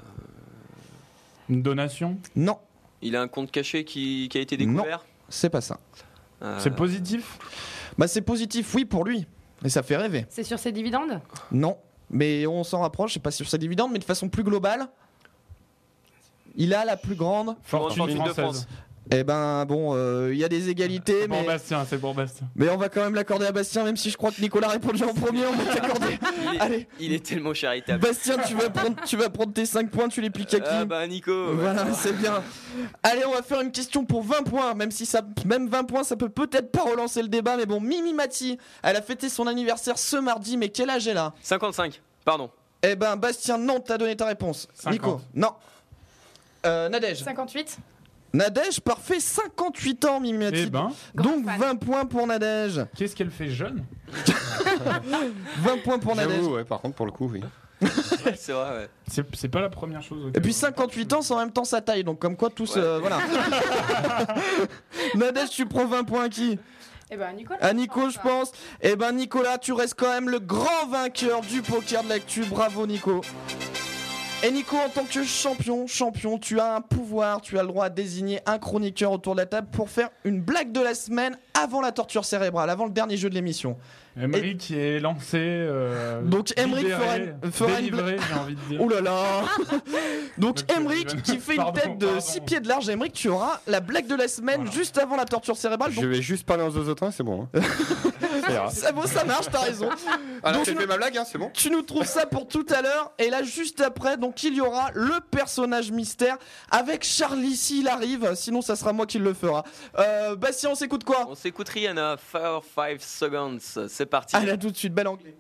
Une donation. Non, Il a un compte caché qui, qui a été découvert. c'est pas ça. Euh, C'est positif. Bah c'est positif, oui, pour lui. Et ça fait rêver. C'est sur ses dividendes? Non, mais on s'en rapproche, c'est pas sur sa dividende, mais de façon plus globale. Il a la plus grande. Fortune Fortune de française. France. Eh ben bon, euh, il y a des égalités, C'est pour mais, Bastien, c'est pour Bastien. mais on va quand même l'accorder à Bastien, même si je crois que Nicolas a répondu en premier, on va t'accorder. Il est, Allez, il est tellement charitable. Bastien, tu vas prendre, tu vas prendre tes cinq points, tu les piques à qui? Ah bah Nico. ouais. Voilà, c'est bien. Allez, on va faire une question pour vingt points, même si ça, même vingt points, ça peut peut-être pas relancer le débat, mais bon, Mimi Mati, elle a fêté son anniversaire ce mardi, mais quel âge elle a? cinquante-cinq. Pardon. Eh ben, Bastien, non, t'as donné ta réponse. cinquante. Nico, non. Euh, Nadège. cinquante-huit? Nadège, parfait, cinquante-huit ans, Mimi Mati. Eh ben, Donc Grande fan. vingt points pour Nadège. qu'est-ce qu'elle fait jeune? vingt points pour Nadège. J'avoue, ouais, par contre, pour le coup, oui. C'est vrai, ouais. C'est c'est pas la première chose. Et auquel puis on- cinquante-huit ans, c'est en même temps sa taille, donc comme quoi tous, Ouais. euh, voilà. Nadège, tu prends vingt points à qui? Eh ben, Nicolas. À Nico, je pense. Eh ben, Nicolas, tu restes quand même le grand vainqueur du poker de l'actu. Bravo, Nico. Et Nico, en tant que champion, champion, tu as un pouvoir, tu as le droit de désigner un chroniqueur autour de la table pour faire une blague de la semaine avant la torture cérébrale, avant le dernier jeu de l'émission. Emery qui est lancé. euh, Donc, Emery libéré, fera une- fera une délivré, j'ai envie de dire. Ouh là là. Donc Donc, Emric euh, qui fait une pardon, tête de pardon. six pieds de large. Emric, tu auras la blague de la semaine Voilà. juste avant la torture cérébrale. Je Donc vais juste parler en zozotin, c'est bon. Hein. Ça ira. ça vaut, ça marche, t'as raison. Ah là, Donc, j'ai tu fait nous- ma blague, hein, c'est bon. Tu nous trouves ça pour tout à l'heure. Et là, juste après, donc il y aura le personnage mystère avec Charlie s'il arrive. Sinon, ça sera moi qui le fera. Euh, Bastien, on s'écoute quoi? On s'écoute Rihanna, four five seconds. C'est parti. Allez, à tout de suite, bel anglais.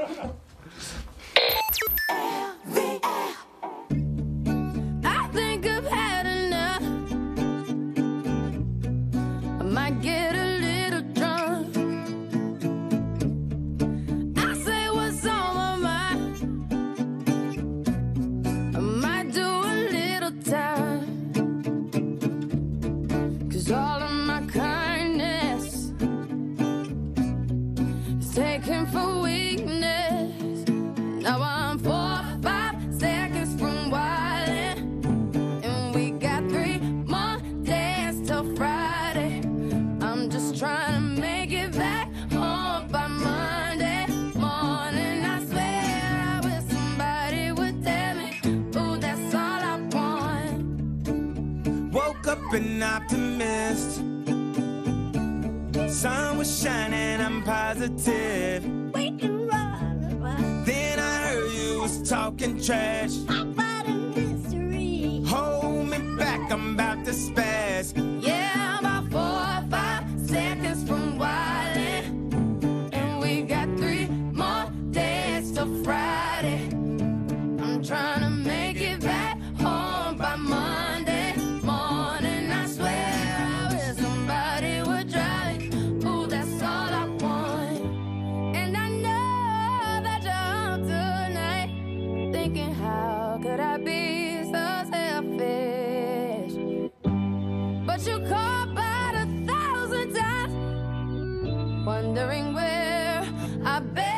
I think I've had enough. I might get a little drunk. I say what's on my mind. I might do a little time. 'Cause all of my kindness is taken for weakness. Now I'm four or five seconds from wildin', and we got three more days till Friday. I'm just trying to make it back home by Monday morning. I swear I wish somebody would tell me, ooh, that's all I want. Woke up an optimist. Sun was shining, I'm positive. Then I heard you was talking trash. Hold me back, I'm about to spaz. Yeah, about four or five seconds from wildin', and we got three more days till Friday. I'm trying to make it back home by Monday morning. I swear I wish somebody would drive me. Ooh, that's all I want. And I know that you're home tonight, thinking how could I be so selfish? But you call about a thousand times, wondering where I've been.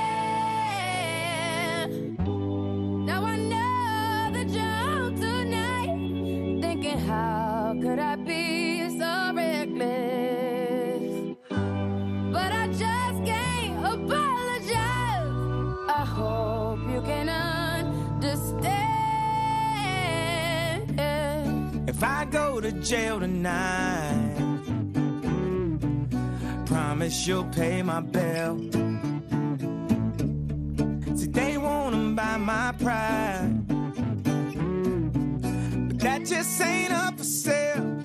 Now I know that you're home tonight, thinking how could I be so reckless? But I just can't apologize. I hope you can understand. If I go to jail tonight, promise you'll pay my bill. See, they wanna buy my pride, but that just ain't up for sale.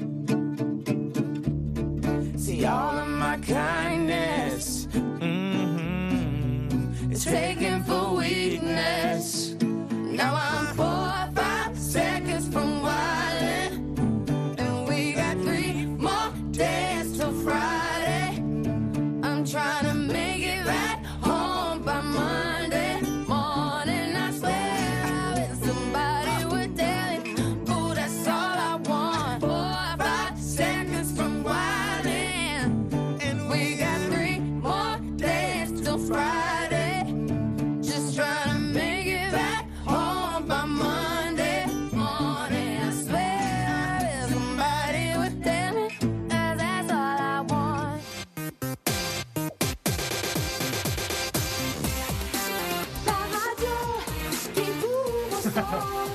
See, all of my kindness mm-hmm, is taken for weakness. Now I'm four or five seconds from wildin', and we got three more days till Friday. I'm trying to make it right home by Monday morning. I swear I wish somebody would tell me, ooh, that's all I want. Four or five seconds from wildin', and we got three more days till Friday. Just trying to make it back home by Monday morning. I swear I wish somebody would tell me, 'cause that's all I want. La radio qui vous ressemble.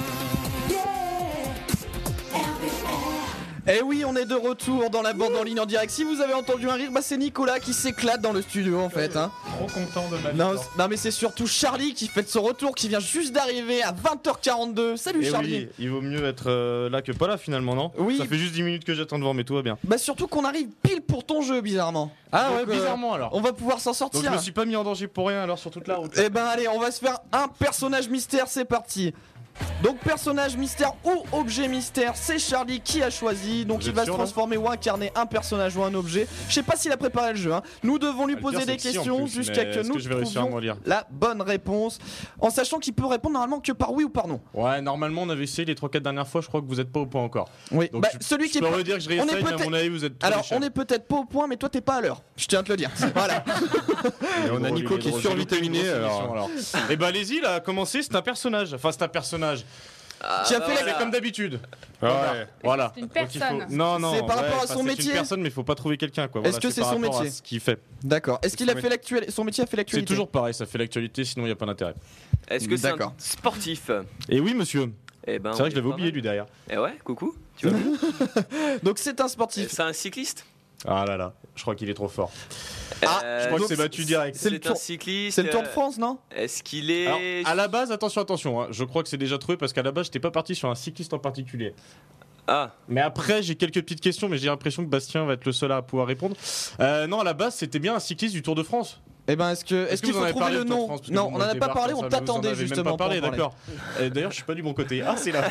Eh oui, on est de retour dans la bande en ligne en direct. Si vous avez entendu un rire, bah c'est Nicolas qui s'éclate dans le studio en fait. Hein. Trop content de ma Non, victoire. c'est- non mais c'est surtout Charlie qui fait son retour, qui vient juste d'arriver à vingt heures quarante-deux. Salut Eh Charlie. oui, il vaut mieux être euh, là que pas là finalement, non? Oui. Ça fait juste dix minutes que j'attends devant, mais tout va bien. Bah surtout qu'on arrive pile pour ton jeu bizarrement. Ah Donc, ouais, euh, bizarrement alors. On va pouvoir s'en Donc sortir. je me suis pas mis en danger pour rien alors sur toute la route. Eh ben allez, on va se faire un personnage mystère, c'est parti. Donc personnage mystère ou objet mystère, c'est Charlie qui a choisi. Donc Vous il êtes va se sûr, là transformer ou incarner un personnage ou un objet. Je sais pas s'il a préparé le jeu. Hein. Nous devons lui Ah, le poser pire, des c'est que si, en questions plus, jusqu'à mais que est-ce nous que je vais réussir à trouvions m'en lire la bonne réponse, en sachant qu'il peut répondre normalement que par oui ou par non. Ouais, normalement on avait essayé les trois quatre dernières fois, je crois que vous êtes pas au point encore. Oui. Donc Bah, je, celui je qui peux est pas- redire que je on est réessaye, mais à peut-être- mon avis vous êtes trop Alors méchants. on est peut-être pas au point, mais toi t'es pas à l'heure. Je tiens à te le dire. Voilà. Et on a Drôle, Nico il est qui est drôle. survitaminé C'est une grosse alors. alors. Et bah allez-y là, commencez, c'est un personnage. Enfin c'est un personnage. Ah, Qui a bah fait la- voilà. C'est comme d'habitude. Ouais. Voilà. C'est une Donc, il faut- personne. Non, non. C'est par ouais, rapport à enfin, son c'est métier une personne, mais il faut pas trouver quelqu'un quoi. Est-ce Voilà, que c'est par son rapport à métier ce qu'il fait. D'accord. Est-ce qu'il a son fait l'actualité Son métier a fait C'est l'actualité. toujours pareil, ça fait l'actualité, sinon il n'y a pas d'intérêt. Est-ce que c'est un D'accord. sportif? Et oui, monsieur. Eh ben, C'est vrai oui, que je l'avais pas oublié mal. lui derrière. Eh ouais, coucou. Tu vas bien? Donc c'est un sportif. C'est un cycliste? Ah là là, je crois qu'il est trop fort. Ah, Euh, Je crois que donc c'est battu direct. c'est le C'est un tour- cycliste. C'est le Tour de euh, France, non Est-ce qu'il est. Alors, à la base, attention, attention, hein, je crois que c'est déjà trouvé parce qu'à la base, j'étais pas parti sur un cycliste en particulier. Ah, Mais après, j'ai quelques petites questions, mais j'ai l'impression que Bastien va être le seul à pouvoir répondre. Euh, non, à la base, c'était bien un cycliste du Tour de France. Eh ben, est-ce que, est-ce que qu'il vous en faut avez trouver parlé le du Tour de nom France, parce que Non, vous, on moi, en a je pas débarque parlé, comme on ça, vous en t'attendait avez même justement. pas parlé, pour en parler. d'accord. Euh, D'ailleurs, je suis pas du bon côté. Ah, c'est là.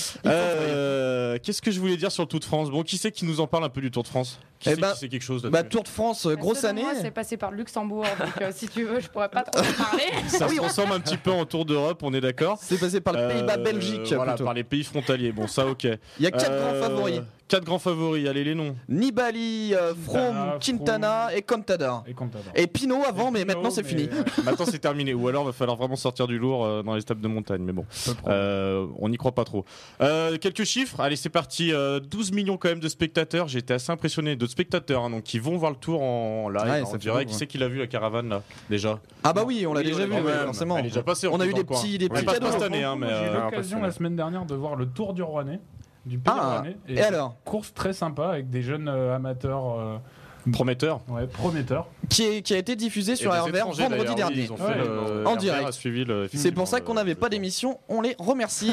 Euh, Qu'est-ce que je voulais dire sur le Tour de France? Bon, qui c'est qui nous en parle un peu du Tour de France? Qui Eh c'est ben, qui sait quelque chose Bah, là-dessus? Tour de France, euh, grosse Selon année. Moi, c'est passé par le Luxembourg, donc euh, si tu veux, je pourrais pas trop en parler. Ça se transforme un petit peu en Tour d'Europe, on est d'accord? C'est passé par le Euh, Pays-Bas, Belgique. Voilà, plutôt. par les pays frontaliers. Bon, ça, ok. Il y a quatre Euh, grands favoris Quatre grands favoris, allez les noms. Nibali, euh, Froome, Quintana, Quintana et Contador. Et Contador. Et Pinot avant, Et mais Pinot, maintenant c'est mais, fini. ouais, Maintenant, c'est terminé. Ou alors, il va falloir vraiment sortir du lourd euh, dans les étapes de montagne. Mais bon, peu de problème. euh, on n'y croit pas trop. Euh, quelques chiffres. Allez, c'est parti. Euh, douze millions quand même de spectateurs. J'ai été assez impressionné de spectateurs hein, donc, qui vont voir le tour en live. Ouais, en ça fait direct. beaucoup, Qui ouais. c'est qui l'a vu la caravane là déjà? Ah bah oui, on l'a Oui, déjà on vu, l'a ouais, vu, forcément. Elle est déjà passée. On a eu dans des le coin. petits, des Ouais, petits pas cadeaux. cette année, hein, mais J'ai eu euh, l'occasion la semaine dernière de voir le Tour du Rouennais, du Pays Ah, Rouennais. et alors Course très sympa avec des jeunes euh, amateurs euh, prometteur. ouais, prometteurs. Qui, est- qui a été diffusé sur Et des R V R étrangers, vendredi d'ailleurs, dernier. oui, ils ont fait Ouais, le- en R V R direct. a suivi le- C'est pour ça effectivement, qu'on le- n'avait pas le- d'émission, on les remercie.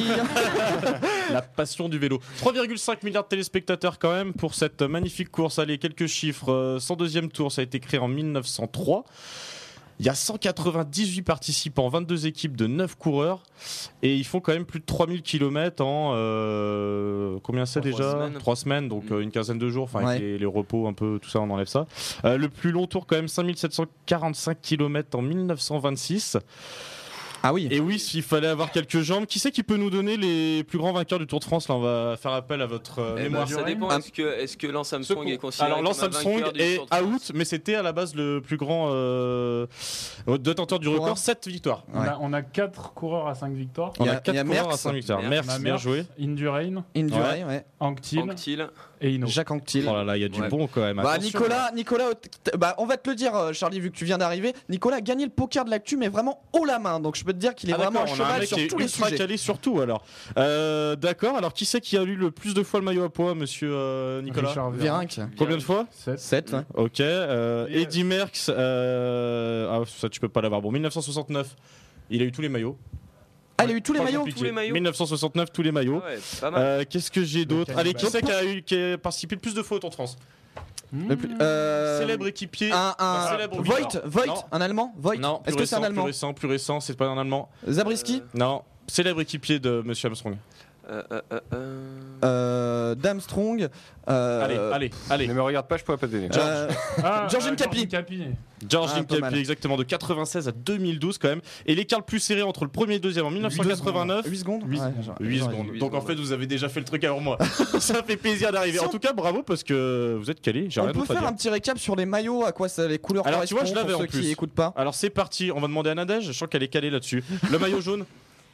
La passion du vélo. trois virgule cinq milliards de téléspectateurs quand même pour cette magnifique course. Allez, quelques chiffres. Euh, cent deuxième tour, ça a été créé en mille neuf cent trois. Il y a cent quatre-vingt-dix-huit participants, vingt-deux équipes de neuf coureurs. Et ils font quand même plus de trois mille kilomètres en... euh, combien c'est Trois déjà semaines. trois semaines, donc Mm. euh, une quinzaine de jours. Enfin, Ouais. avec les, les repos, un peu, tout ça, on enlève ça. Euh, le plus long tour, quand même, cinq mille sept cent quarante-cinq kilomètres en mille neuf cent vingt-six. Ah oui. Et oui, s'il fallait avoir quelques jambes, qui c'est qui peut nous donner les plus grands vainqueurs du Tour de France? Là, on va faire appel à votre euh, Eh ben, mémoire. ça dépend. Ah. Est-ce que, est-ce que Lance Ceux Armstrong qu'on- est considéré Alors, Lance comme un Armstrong vainqueur du est Tour de France? out, mais c'était à la base le plus grand euh, détenteur du Coureur. record, sept victoires. On, Ouais. a, on a quatre coureurs à cinq victoires. Il On y a a- il y a quatre coureurs à Merckx. cinq victoires. Merckx. Merckx, On a bien Merckx, joué. Indurain, Indurain, ouais. Anctil Anctil. et Hinault. Jacques Anquetil. Oh là là, il y a du Ouais. bon quand même. Bah Attention. Nicolas, Nicolas, t- t- bah on va te le dire, euh, Charlie, vu que tu viens d'arriver. Nicolas a gagné le poker de l'actu, mais vraiment haut la main. Donc je peux te dire qu'il est Ah, vraiment à d'accord, on a un cheval mec sur qui est tous les ultra sujets. calé sur tout alors. Euh, D'accord, alors qui c'est qui a eu le plus de fois le maillot à poids, monsieur euh, Nicolas? Richard Virenque. Virenque. Combien de fois? sept. sept, ouais. Ok. Euh, Et- Eddy Merckx, euh, ah, ça tu peux pas l'avoir. Bon, mille neuf cent soixante-neuf, il a eu tous les maillots. Ah, il a eu tous les Pas maillots. compliqué. Tous les maillots. mille neuf cent soixante-neuf, tous les maillots. Ouais, pas mal. Euh, Qu'est-ce que j'ai d'autre? Le Allez, qui cannibale. c'est qui a, eu, qui a participé le plus de fois au Tour de France? Le plus- euh, Célèbre équipier. Un, un, un célèbre Voigt, victoire. Voigt, Non. un Allemand, Voigt. Non, plus Est-ce que c'est un récent, Allemand Plus récent, plus récent, c'est pas un Allemand. Zabriskie. Euh, Non, célèbre équipier de Monsieur Armstrong. Euh, euh, euh, euh... Euh, D'Armstrong. Euh, Allez, allez, allez. Ne me regarde pas, je pourrais pas t'aider. euh, Ah, Georges euh, Nkapi. Nkapi. Georges Ah, pas mal. Nkapi, exactement, de quatre-vingt-seize à deux mille douze quand même. Et l'écart le plus serré entre le premier et le deuxième en mille neuf cent quatre-vingt-neuf. huit secondes. huit Ouais, secondes. genre- huit genre- secondes. huit Donc en secondes, fait, vous avez déjà fait le truc avant moi. Ça fait plaisir d'arriver. Si En on- tout cas, bravo parce que vous êtes calé. J'ai On rien peut d'autre à faire dire. un petit récap sur les maillots, à quoi ça, les couleurs Alors, tu vois, correspondent je l'avais pour en ceux plus. qui écoutent pas. Alors c'est parti. On va demander à Nadège. Je sens qu'elle est calée là-dessus. Le maillot jaune.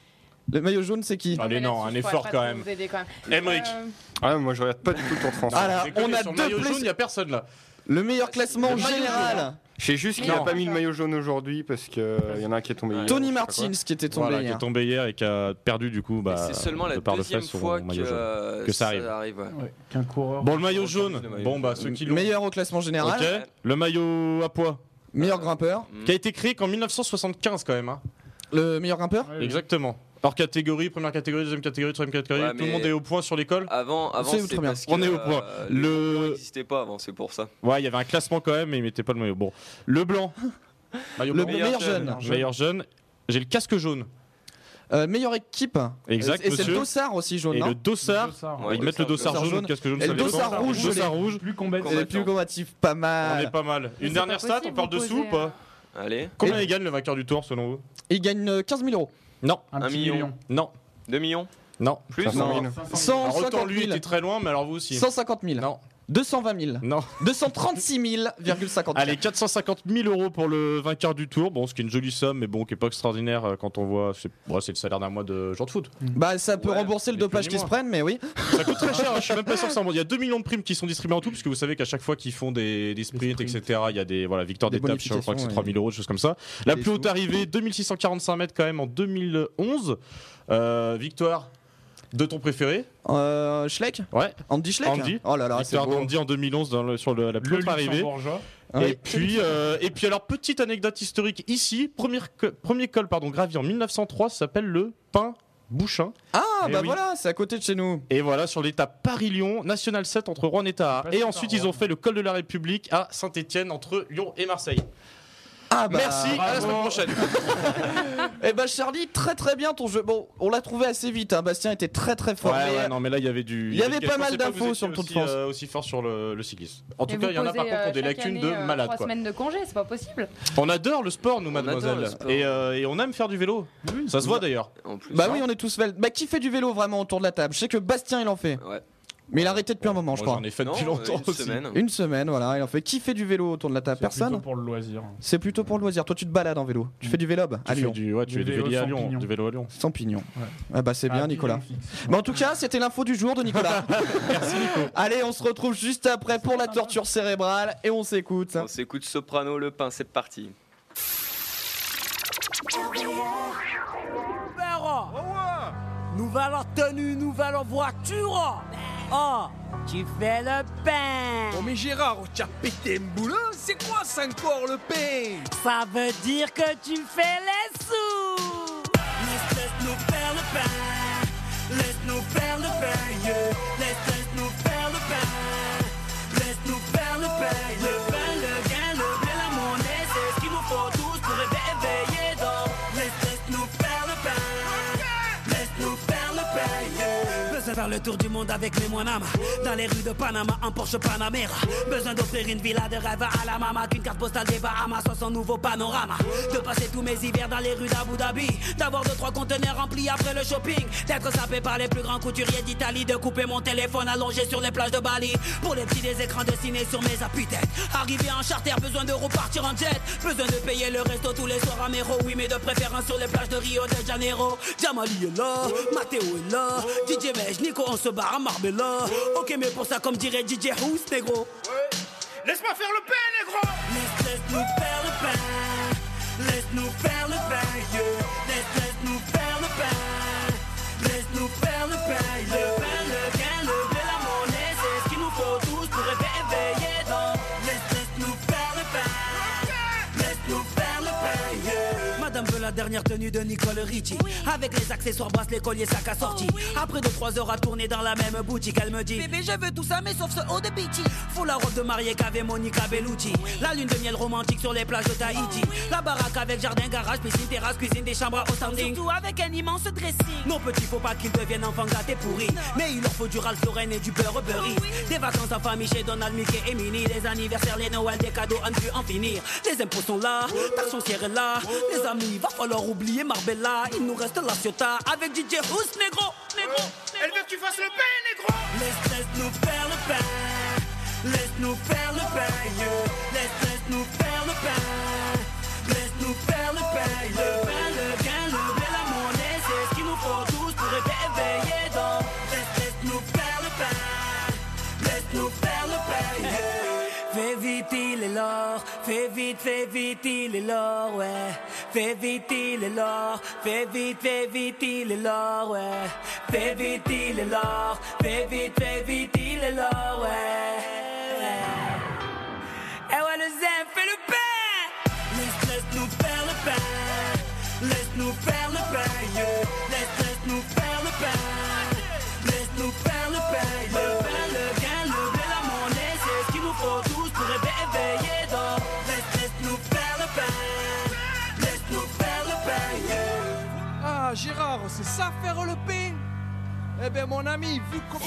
Le maillot jaune, c'est qui? Allez, mais non, là-dessus, un je pourrais effort pas quand trop même. vous aider quand même. Emmerich. Euh, Ah, moi je regarde pas du tout le Tour de France. Ah là, Déconner, on a sur le deux maillot jaune, plaisirs. il y a personne là. Le meilleur classement Le maillot général. Je sais juste qu'il Non. a pas mis le maillot jaune aujourd'hui parce qu'il y en a un qui est tombé. hier, Tony je sais pas Martins qui était tombé Voilà, qui hier. est tombé hier et qui a perdu du coup. Et Bah, c'est seulement la de par le deuxième fait son fois que, maillot jaune. euh, que ça arrive. ouais. Ouais, qu'un coureur. Bon, le maillot jaune. Le maillot Bon, bah jaune. ceux qui l'ont. Meilleur au classement général. Ok. Le maillot à poids. Meilleur grimpeur. Mm. Qui a été créé qu'en mille neuf cent soixante-quinze quand même. Hein. Le meilleur grimpeur. Ouais, Exactement. Hors catégorie, première catégorie, deuxième catégorie, troisième catégorie. Ouais, Tout le mais- monde est au point sur l'école. Avant, avant C'est c'est très bien. parce que On est au point. euh, Le- le maillot n'existait pas avant, c'est pour ça. Ouais, il y avait un classement quand même, mais il mettait pas le maillot. Bon. Le blanc. Maillot Le blanc. meilleur, Meilleur jeune. jeune. Meilleur jeune. J'ai le casque jaune. Euh, meilleure équipe. Exact, Et c'est monsieur. le dossard aussi jaune, Et non? le dossard. Dossard. Ouais, Ils mettent le dossard dossard jaune, jaune. le casque jaune, Et ça le dépend. dossard rouge, Le dossard je l'ai. rouge. Plus combattant. Et les plus combatifs, pas On mal. est pas mal. Mais Une c'est dernière pas stat, on possible, parle vous dessous ou posez, pas Allez, Combien il gagne le vainqueur du tour selon vous Il gagne euh, quinze mille euros. Non, Un Un petit million. million. non, deux millions non. Plus cinq cent mille. Non. cent Alors autant cinquante lui était mille. très loin, mais alors vous aussi. cent cinquante mille. Non, deux cent vingt mille. non. deux cent trente-six mille virgule cinquante. Allez, quatre cent cinquante mille euros pour le vainqueur du tour. Bon, ce qui est une jolie somme, mais bon, qui est pas extraordinaire euh, quand on voit. C'est bon, c'est le salaire d'un mois de joueur de foot. Bah, ça peut Ouais, rembourser le ni dopage plus ni qu'ils se moins. prennent, mais oui. Ça coûte très cher, hein, je suis même pas sûr que ça remonte. Il y a deux millions de primes qui sont distribuées en tout, puisque vous savez qu'à chaque fois qu'ils font des, des sprints, sprints. et cetera, il y a des voilà, victoires Des d'étape, je crois que c'est bonifications, trois mille euros, des choses comme ça. La Des plus haute sous. arrivée, deux mille six cent quarante-cinq mètres quand même en deux mille onze. Euh, victoire de ton préféré Euh, Schleck Ouais, Andy Schleck. Andy. Oh là là, c'est victoire beau. d'Andy en deux mille onze dans le- sur le- la plus Le haute arrivée. Luxembourgeois. Ah Et oui. puis, euh, et puis alors, petite anecdote historique ici, premier, co- premier col pardon, gravi en mille neuf cent trois, ça s'appelle le Pin Bouchin. Ah, Eh bah oui. voilà, c'est à côté de chez nous. Et voilà, sur l'étape Paris-Lyon, National sept entre Rouen et Tahar. Pas Et sûr, ensuite, Rouen. ils ont fait le col de la République à Saint-Etienne entre Lyon et Marseille. Ah bah. Merci, à la semaine prochaine. Eh bah, Charlie, très très bien ton jeu. Bon, on l'a trouvé assez vite, hein. Bastien était très très fort. Ouais, mais, ouais, non, mais là, il y avait du. Il y avait du- pas je mal pensais que vous d'infos étiez sur le Tour de aussi, France. euh, aussi fort sur le, le cyclisme. En tout Et cas, vous il y en a par posez, contre qui ont euh, des chaque lacunes année, de euh, malades, Trois quoi. semaines de congé, c'est pas possible. On adore le sport, nous, On adore mademoiselle. le sport. Et, euh, et on aime faire du vélo. Ça se voit d'ailleurs. En plus. Bah oui, on est tous vel- Bah, qui fait du vélo vraiment autour de la table? Je sais que Bastien il en fait. Ouais. Mais il a arrêté depuis un moment, je Moi, crois. j'en ai fait Non, depuis euh, longtemps une aussi. semaine. Une semaine, voilà, il en fait. Qui fait du vélo autour de la table? C'est plutôt Personne? pour le loisir. C'est plutôt pour le loisir. Toi, tu te balades en vélo. Tu fais du vélo à Tu fais Lyon. du, ouais, tu Du fais du vélo vélo à sans Lyon. pignon. Du vélo à Lyon. Sans pignon. Ouais. Ah bah c'est bien, Ah, Nicolas. pignon fixe. Mais en tout cas, c'était l'info du jour de Nicolas. Merci, Nico. Allez, on se retrouve juste après pour la torture cérébrale et on s'écoute. On s'écoute Soprano, Le Pain, c'est parti. Nouvelle tenue, nouvelle voiture. Oh, tu fais le pain. Oh mais Gérard, tu as pété un boulot. C'est quoi ça encore le pain? Ça veut dire que tu fais les sous. Laisse, laisse-nous faire le pain. Laisse-nous faire le pain. Yeah. Laisse, laisse-nous faire le pain. Laisse-nous faire le pain. Le pain, le gain, le bien, la monnaie, c'est ce qu'il nous faut tous pour éveiller donc. Laisse, laisse-nous faire le pain. Laisse-nous faire le pain. Yeah. Besoin de faire le tour du monde avec mes moines. Dans les rues de Panama, en Porsche Panamera. Besoin d'offrir une villa de rêve à la mama. Qu'une carte postale des Bahamas soit son nouveau panorama. De passer tous mes hivers dans les rues d'Abu Dhabi. D'avoir deux trois conteneurs remplis après le shopping. D'être sapé par les plus grands couturiers d'Italie. De couper mon téléphone allongé sur les plages de Bali. Pour les petits des écrans dessinés sur mes appuis-têtes. Arrivé en charter, besoin de repartir en jet. Besoin de payer le resto tous les soirs à Mero. Oui, mais de préférence sur les plages de Rio de Janeiro. Jamali est là, Matteo est là. D J Mej, Nico, on se barre à Marbella. Ok, mais pour ça, comme dirait D J House, négro. Laisse-moi faire le pain, négro. Laisse, laisse-nous faire le pain. Laisse-nous faire le pain, yeah. Laisse, laisse-nous faire le pain. Laisse-nous faire le pain, yeah. Le pain, le gain, le blé, la monnaie, c'est ce qu'il nous faut tous pour éveiller donc. Laisse, laisse-nous faire le pain. Laisse-nous faire le pain, yeah. Madame veut la la dernière tenue de Nicole Richie. Avec les accessoires, bracelets, colliers, sac assortis. Après deux trois heures à tourner dans la même boutique, elle me dit bébé, je veux tout ça, mais sauf ce haut de Beatty. Faut la robe de mariée qu'avait Monica Bellucci. La lune de miel romantique sur les plages de Tahiti. La baraque avec jardin, garage, piscine, terrasse, cuisine, des chambres au standing. Surtout avec un immense dressing. Nos petits, faut pas qu'ils deviennent enfants gâtés pourris. Mais il leur faut du Ralph Lauren et du beurre Burry. Des vacances en famille chez Donald, Mickey et Minnie. Les anniversaires, les Noël, des cadeaux à ne plus en finir. Les impôts sont là, taxes foncières est là. Les amis, va falloir oublier Marbella. Il nous reste la Ciotat avec D J House, négro, négro. Elle veut que tu fasses le pain, négro. Laisse, laisse-nous faire le pain. Laisse-nous faire le pain, yeah. Laisse, laisse-nous faire le pain. Laisse-nous faire le pain, yeah. Le pain, le gain, le blé, la monnaie, c'est ce qu'il nous faut tous pour éveiller donc. Laisse, laisse-nous faire le pain. Laisse-nous faire le pain, yeah. Fais vite, il est l'or. Fais vite, fais vite, il est l'or, ouais. Fais vite, il est l'or. Fais vite, fais vite, il est l'or, ouais. Fais vite, il est l'or. Fais vite, fais vite, il est l'or, ouais. Et ouais, le zen, fais le pain. Laisse, laisse-nous faire le pain. Laisse-nous faire le pain, yeah. Laisse, laisse-nous faire le pain. Laisse-nous faire le pain, yeah. Le pain, le gain, le blé, la monnaie, c'est ce qu'il nous faut tous pour éveiller donc. Laisse, laisse-nous faire le pain. Laisse-nous faire le pain, yeah. Ah, Gérard, c'est ça faire le pain? Eh ben, mon ami, vu comment.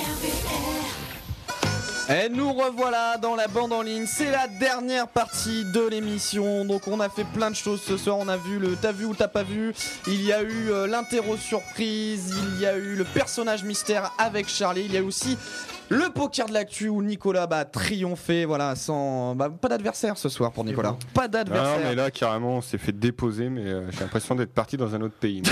Et nous revoilà dans la bande en ligne, c'est la dernière partie de l'émission. Donc on a fait plein de choses ce soir, on a vu le t'as vu ou t'as pas vu. Il y a eu euh, l'interro surprise, il y a eu le personnage mystère avec Charlie, il y a eu aussi le poker de l'actu où Nicolas bah, a triomphé, voilà, sans bah, pas d'adversaire ce soir pour Nicolas. Pas d'adversaire. Non mais là carrément on s'est fait déposer, mais euh, j'ai l'impression d'être parti dans un autre pays.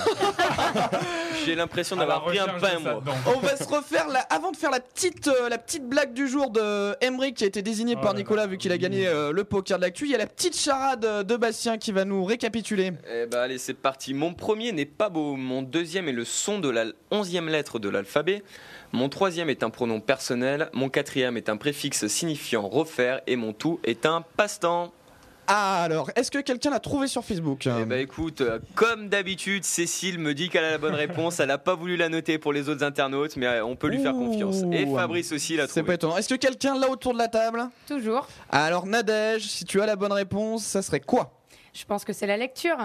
J'ai l'impression d'avoir pris un pain, moi. On va se refaire la... avant de faire la petite, euh, la petite blague du jour de Emric qui a été désigné Oh par là Nicolas là. vu qu'il a gagné euh, le poker de l'actu. Il y a la petite charade de Bastien qui va nous récapituler. Eh bah allez, c'est parti. Mon premier n'est pas beau. Mon deuxième est le son de la onzième lettre de l'alphabet. Mon troisième est un pronom personnel. Mon quatrième est un préfixe signifiant refaire. Et mon tout est un passe-temps. Ah alors, est-ce que quelqu'un l'a trouvé sur Facebook? Eh bah écoute, euh, comme d'habitude, Cécile me dit qu'elle a la bonne réponse. Elle n'a pas voulu la noter pour les autres internautes, mais euh, on peut lui faire Ouh. confiance. Et Fabrice aussi l'a C'est trouvé. pas étonnant. Est-ce que quelqu'un l'a autour de la table? Toujours. Alors Nadège, si tu as la bonne réponse, ça serait quoi? Je pense que c'est la lecture.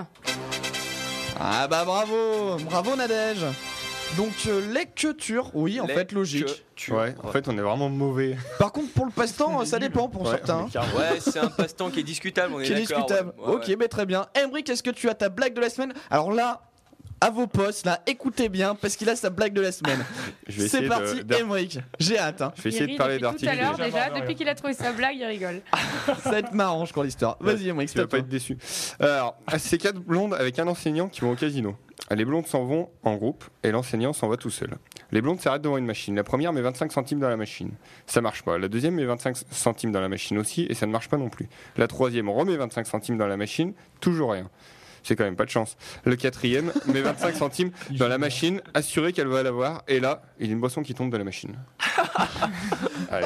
Ah bah bravo, bravo Nadège. Donc euh, lecture, oui en Les fait logique. que tu- Ouais, en fait on est vraiment mauvais. Par contre pour le passe-temps, ça dépend pour Ouais, certains. on est carrément- Ouais, c'est un passe-temps qui est discutable, on est Qui est d'accord. discutable. ouais. Ouais, ok, ouais. mais très bien. Emric, est-ce que tu as ta blague de la semaine? Alors là, à vos postes, là, écoutez bien parce qu'il a sa blague de la semaine. Je vais C'est essayer parti, de, d'ar- Emric. J'ai hâte. Hein. je vais Il essayer rit de parler depuis tout à l'heure d'articles. déjà, depuis qu'il a trouvé sa blague, il rigole. Ça va être marrant, je crois, l'histoire. Vas-y, Emric, Tu c'est à vas pas toi. être déçu. Alors, c'est quatre blondes avec un enseignant qui vont au casino. Les blondes s'en vont en groupe et l'enseignant s'en va tout seul. Les blondes s'arrêtent devant une machine. La première met vingt-cinq centimes dans la machine. Ça marche pas. La deuxième met vingt-cinq centimes dans la machine aussi et ça ne marche pas non plus. La troisième remet vingt-cinq centimes dans la machine, toujours rien. C'est quand même pas de chance. Le quatrième met vingt-cinq centimes dans la machine, assuré qu'elle va l'avoir. Et là, il y a une boisson qui tombe de la machine. Allez,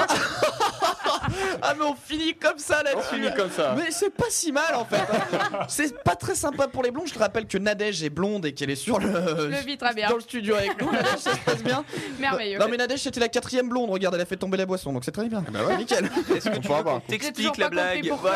Ah, mais on finit comme ça on là-dessus. finit comme ça. Mais c'est pas si mal en fait. hein. C'est pas très sympa pour les blondes. Je te rappelle que Nadège est blonde et qu'elle est sur le, Le vit très bien. dans le studio avec nous. Nadège, ça se passe bien. Merveilleux. Non mais Nadège c'était la quatrième blonde. Regarde, elle a fait tomber la boisson, donc c'est très bien. Bah ouais. Nickel. Est-ce que On tu pourra veux voir. qu'on J'ai toujours t'explique la pas compris blague? pourquoi,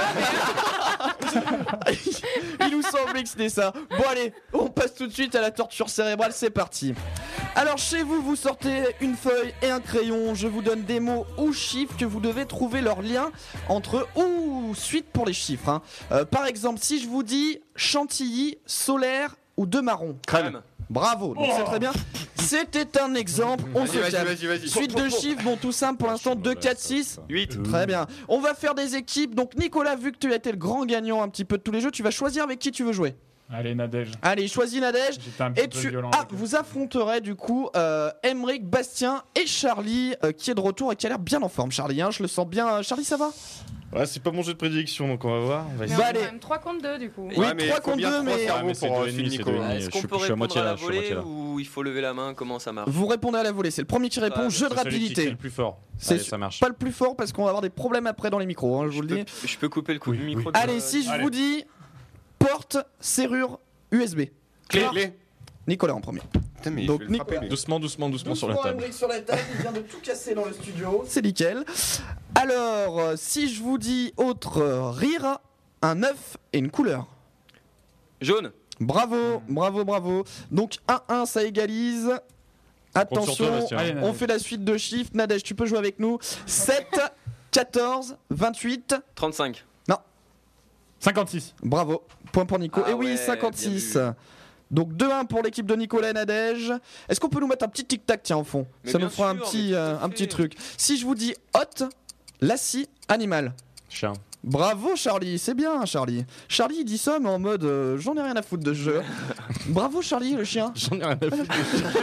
Ouais. Il nous semblait que c'était ça. Bon allez, on passe tout de suite à la torture cérébrale, c'est parti. Alors chez vous, vous sortez une feuille et un crayon. Je vous donne des mots ou chiffres que vous devez trouver leur lien entre eux ou suite pour les chiffres. hein. Euh, par exemple, si je vous dis Chantilly, solaire ou deux marrons. Crème. Bravo, donc c'est très bien. C'était un exemple, on Vas-y, se vas-y, calme. vas-y, vas-y. Suite de chiffres, bon tout simple pour l'instant, deux, quatre, six. huit. Très bien. On va faire des équipes. Donc Nicolas, vu que tu as été le grand gagnant un petit peu de tous les jeux, tu vas choisir avec qui tu veux jouer. Allez, Nadège. Allez, choisis Nadège. J'étais un petit Et peu tu violent. ah, avec elle. vous affronterez du coup euh, Emric, Bastien et Charlie euh, qui est de retour et qui a l'air bien en forme. Charlie, hein, je le sens bien. Charlie, ça va? Ouais, c'est pas mon jeu de prédilection, donc on va voir. On va Mais essayer. on Bah, a allez. quand même trois contre deux du coup. Oui, Ouais, mais trois faut contre bien deux, trois mais- cerveaux Ah, mais c'est pour, deux euh, et demi, suivre c'est Nico. deux et demi. Est-ce je qu'on suis- peut je suis à moitié répondre à là, la je suis à moitié volée là. ou il faut lever la main? Comment ça marche? Vous répondez à la volée. C'est le premier qui répond. Ah, jeu de C'est celui qui- C'est rapidité. le plus fort. C'est Allez, su- ça marche. Pas le plus fort parce qu'on va avoir des problèmes après dans les micros. hein, je vous Je le peux, dis. je peux couper le coup du micro de- Allez, si je Allez. vous dis porte, serrure, U S B. Clé. Clé. Nicolas en premier. Putain, mais Donc, je vais le frapper, Nicolas. lui. Doucement, doucement, doucement sur la Doucement, table. Emmerich sur la table, il vient de tout casser dans le studio. C'est nickel. Alors, euh, si je vous dis autre euh, rire, un œuf et une couleur. Jaune. Bravo, bravo, bravo. Donc un un, ça égalise. Compte sur toi, Attention, Bastien. Allez, on Nadège. fait la suite de chiffres. Nadège, tu peux jouer avec nous. sept, quatorze, vingt-huit. trente-cinq. cinquante-six. Bravo. Point pour Nico. Ah et oui, ouais, cinquante-six. bien Donc deux un pour l'équipe de Nicolas et Nadège. Est-ce qu'on peut nous mettre un petit tic-tac tiens en fond? Mais Ça bien nous fera un sûr, petit, mais tout à euh, un fait. petit truc. Si je vous dis hôte, lassie, animal. Chien. Bravo Charlie, c'est bien Charlie. Charlie il dit ça mais en mode euh, j'en ai rien à foutre de ce jeu. Bravo Charlie le chien. J'en ai rien à foutre.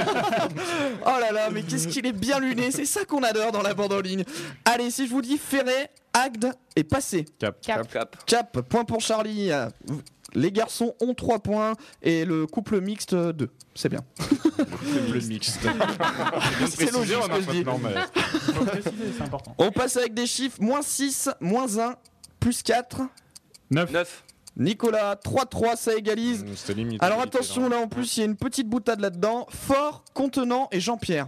Oh là là, mais qu'est-ce qu'il est bien luné, c'est ça qu'on adore dans la bande en ligne. Allez, si je vous dis Ferré, Agde et Passé. Cap. Cap. Cap. Cap, point pour Charlie. Les garçons ont trois points et le couple mixte deux. C'est bien. Le mixte. C'est logique ce que je dis. Non, mais... Faut préciser, c'est important. On passe avec des chiffres moins six, moins un, plus quatre. neuf. neuf. Nicolas, trois trois, ça égalise. C'était limite. Alors limite, attention, là en plus il y a une petite boutade là-dedans. Fort, Contenant et Jean-Pierre.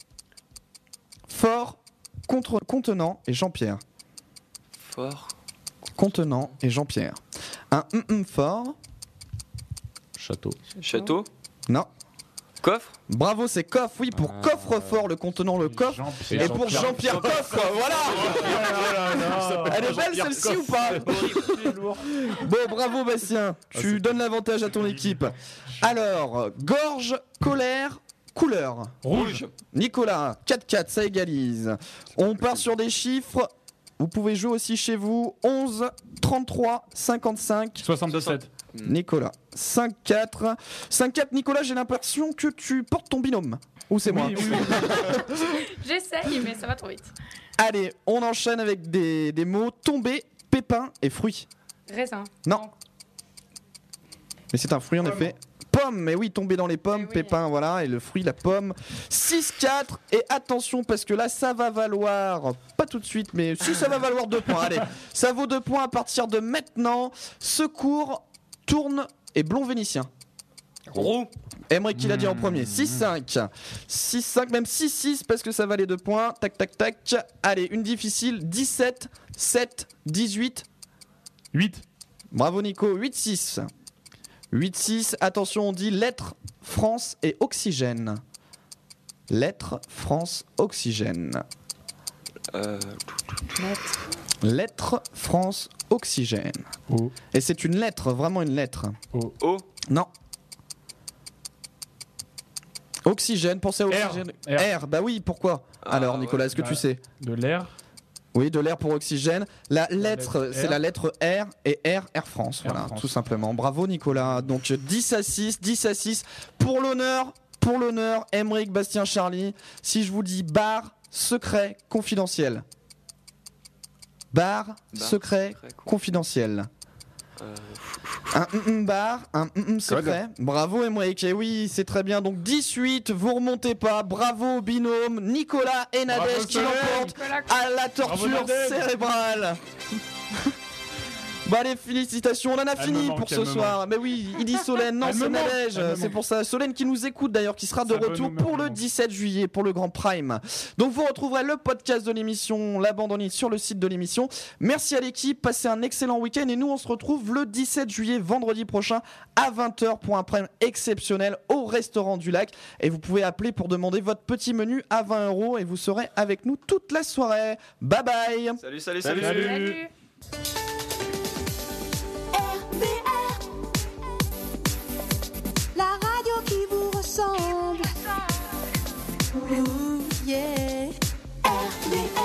Fort, contre, Contenant et Jean-Pierre. Fort. Contenant et Jean-Pierre. Un hum hum fort. Château. Château. Non. Coffre. Bravo, c'est coffre, oui, pour Ah. coffre fort, le contenant, le coffre. Jean-Pierre. Et pour Jean-Pierre Coffre, voilà. Elle est belle celle-ci ou pas? Bon, bravo Bastien, tu donnes l'avantage à ton équipe. Alors, gorge, colère, couleur. Rouge. Nicolas, quatre quatre, ça égalise. On part sur des chiffres. Vous pouvez jouer aussi chez vous. onze, trente-trois, cinquante-cinq. soixante-dix-sept. Nicolas, cinq quatre. cinq quatre, Nicolas, j'ai l'impression que tu portes ton binôme. Ou c'est moi? Oui, oui, oui. J'essaye, mais ça va trop vite. Allez, on enchaîne avec des, des mots tombés, pépins et fruits. Raisin. Non. Mais c'est un fruit en effet. Pomme, mais oui, tomber dans les pommes, Eh oui. pépins, voilà, et le fruit, la pomme. six quatre, et attention, parce que là, ça va valoir, pas tout de suite, mais si ça va valoir deux points, allez, ça vaut deux points à partir de maintenant. Secours, tourne et blond vénitien. Roux. Emmerich qui l'a dit en premier. six cinq. six cinq, même six six, parce que ça valait deux points. Tac, tac, tac. Allez, une difficile. dix-sept, sept, dix-huit. huit. Bravo Nico, huit six. huit six, attention, on dit lettres, France et oxygène. Lettres, France, oxygène. Euh, Lettres, France, oxygène. O. Et c'est une lettre, vraiment une lettre. O. O. Non. Oxygène, pensez à R. oxygène. R. R, bah oui, pourquoi? Ah, Alors Nicolas, ouais. est-ce que tu Bah, sais? De l'air. Oui, de l'air pour oxygène. La lettre, lettre c'est R. la lettre R et R, Air France. Air Voilà, France. tout simplement. Bravo Nicolas. Donc dix à six, dix à six. Pour l'honneur, pour l'honneur, Emmerich, Bastien, Charlie, si je vous dis bar, secret, confidentiel. Bar, Bar, secret, secret, con- confidentiel. Euh, Un hum hum bar, un hum hum secret. Bravo Emmerich. Et oui, c'est très bien. Donc dix-huit, vous remontez pas. Bravo binôme, Nicolas et Nadège Bravo, qui Solène. l'emportent Nicolas, à la torture Nadège. cérébrale. Bon allez, félicitations, on en a Elle fini me manque, pour ce elle me soir. Mais oui, il dit Solène, non Elle c'est me manque, Nadège, elle me c'est manque. pour ça. Solène qui nous écoute d'ailleurs, qui sera de Sa bonne retour humeur pour me le manque. dix-sept juillet, pour le Grand Prime. Donc vous retrouverez le podcast de l'émission, la bande en ligne sur le site de l'émission. Merci à l'équipe, passez un excellent week-end et nous on se retrouve le dix-sept juillet, vendredi prochain à vingt heures pour un prime exceptionnel au restaurant du Lac. Et vous pouvez appeler pour demander votre petit menu à vingt euros et vous serez avec nous toute la soirée. Bye bye. Salut, salut, Salut. salut. Salut. R V R, la radio qui vous ressemble. Ouh, yeah. R V R.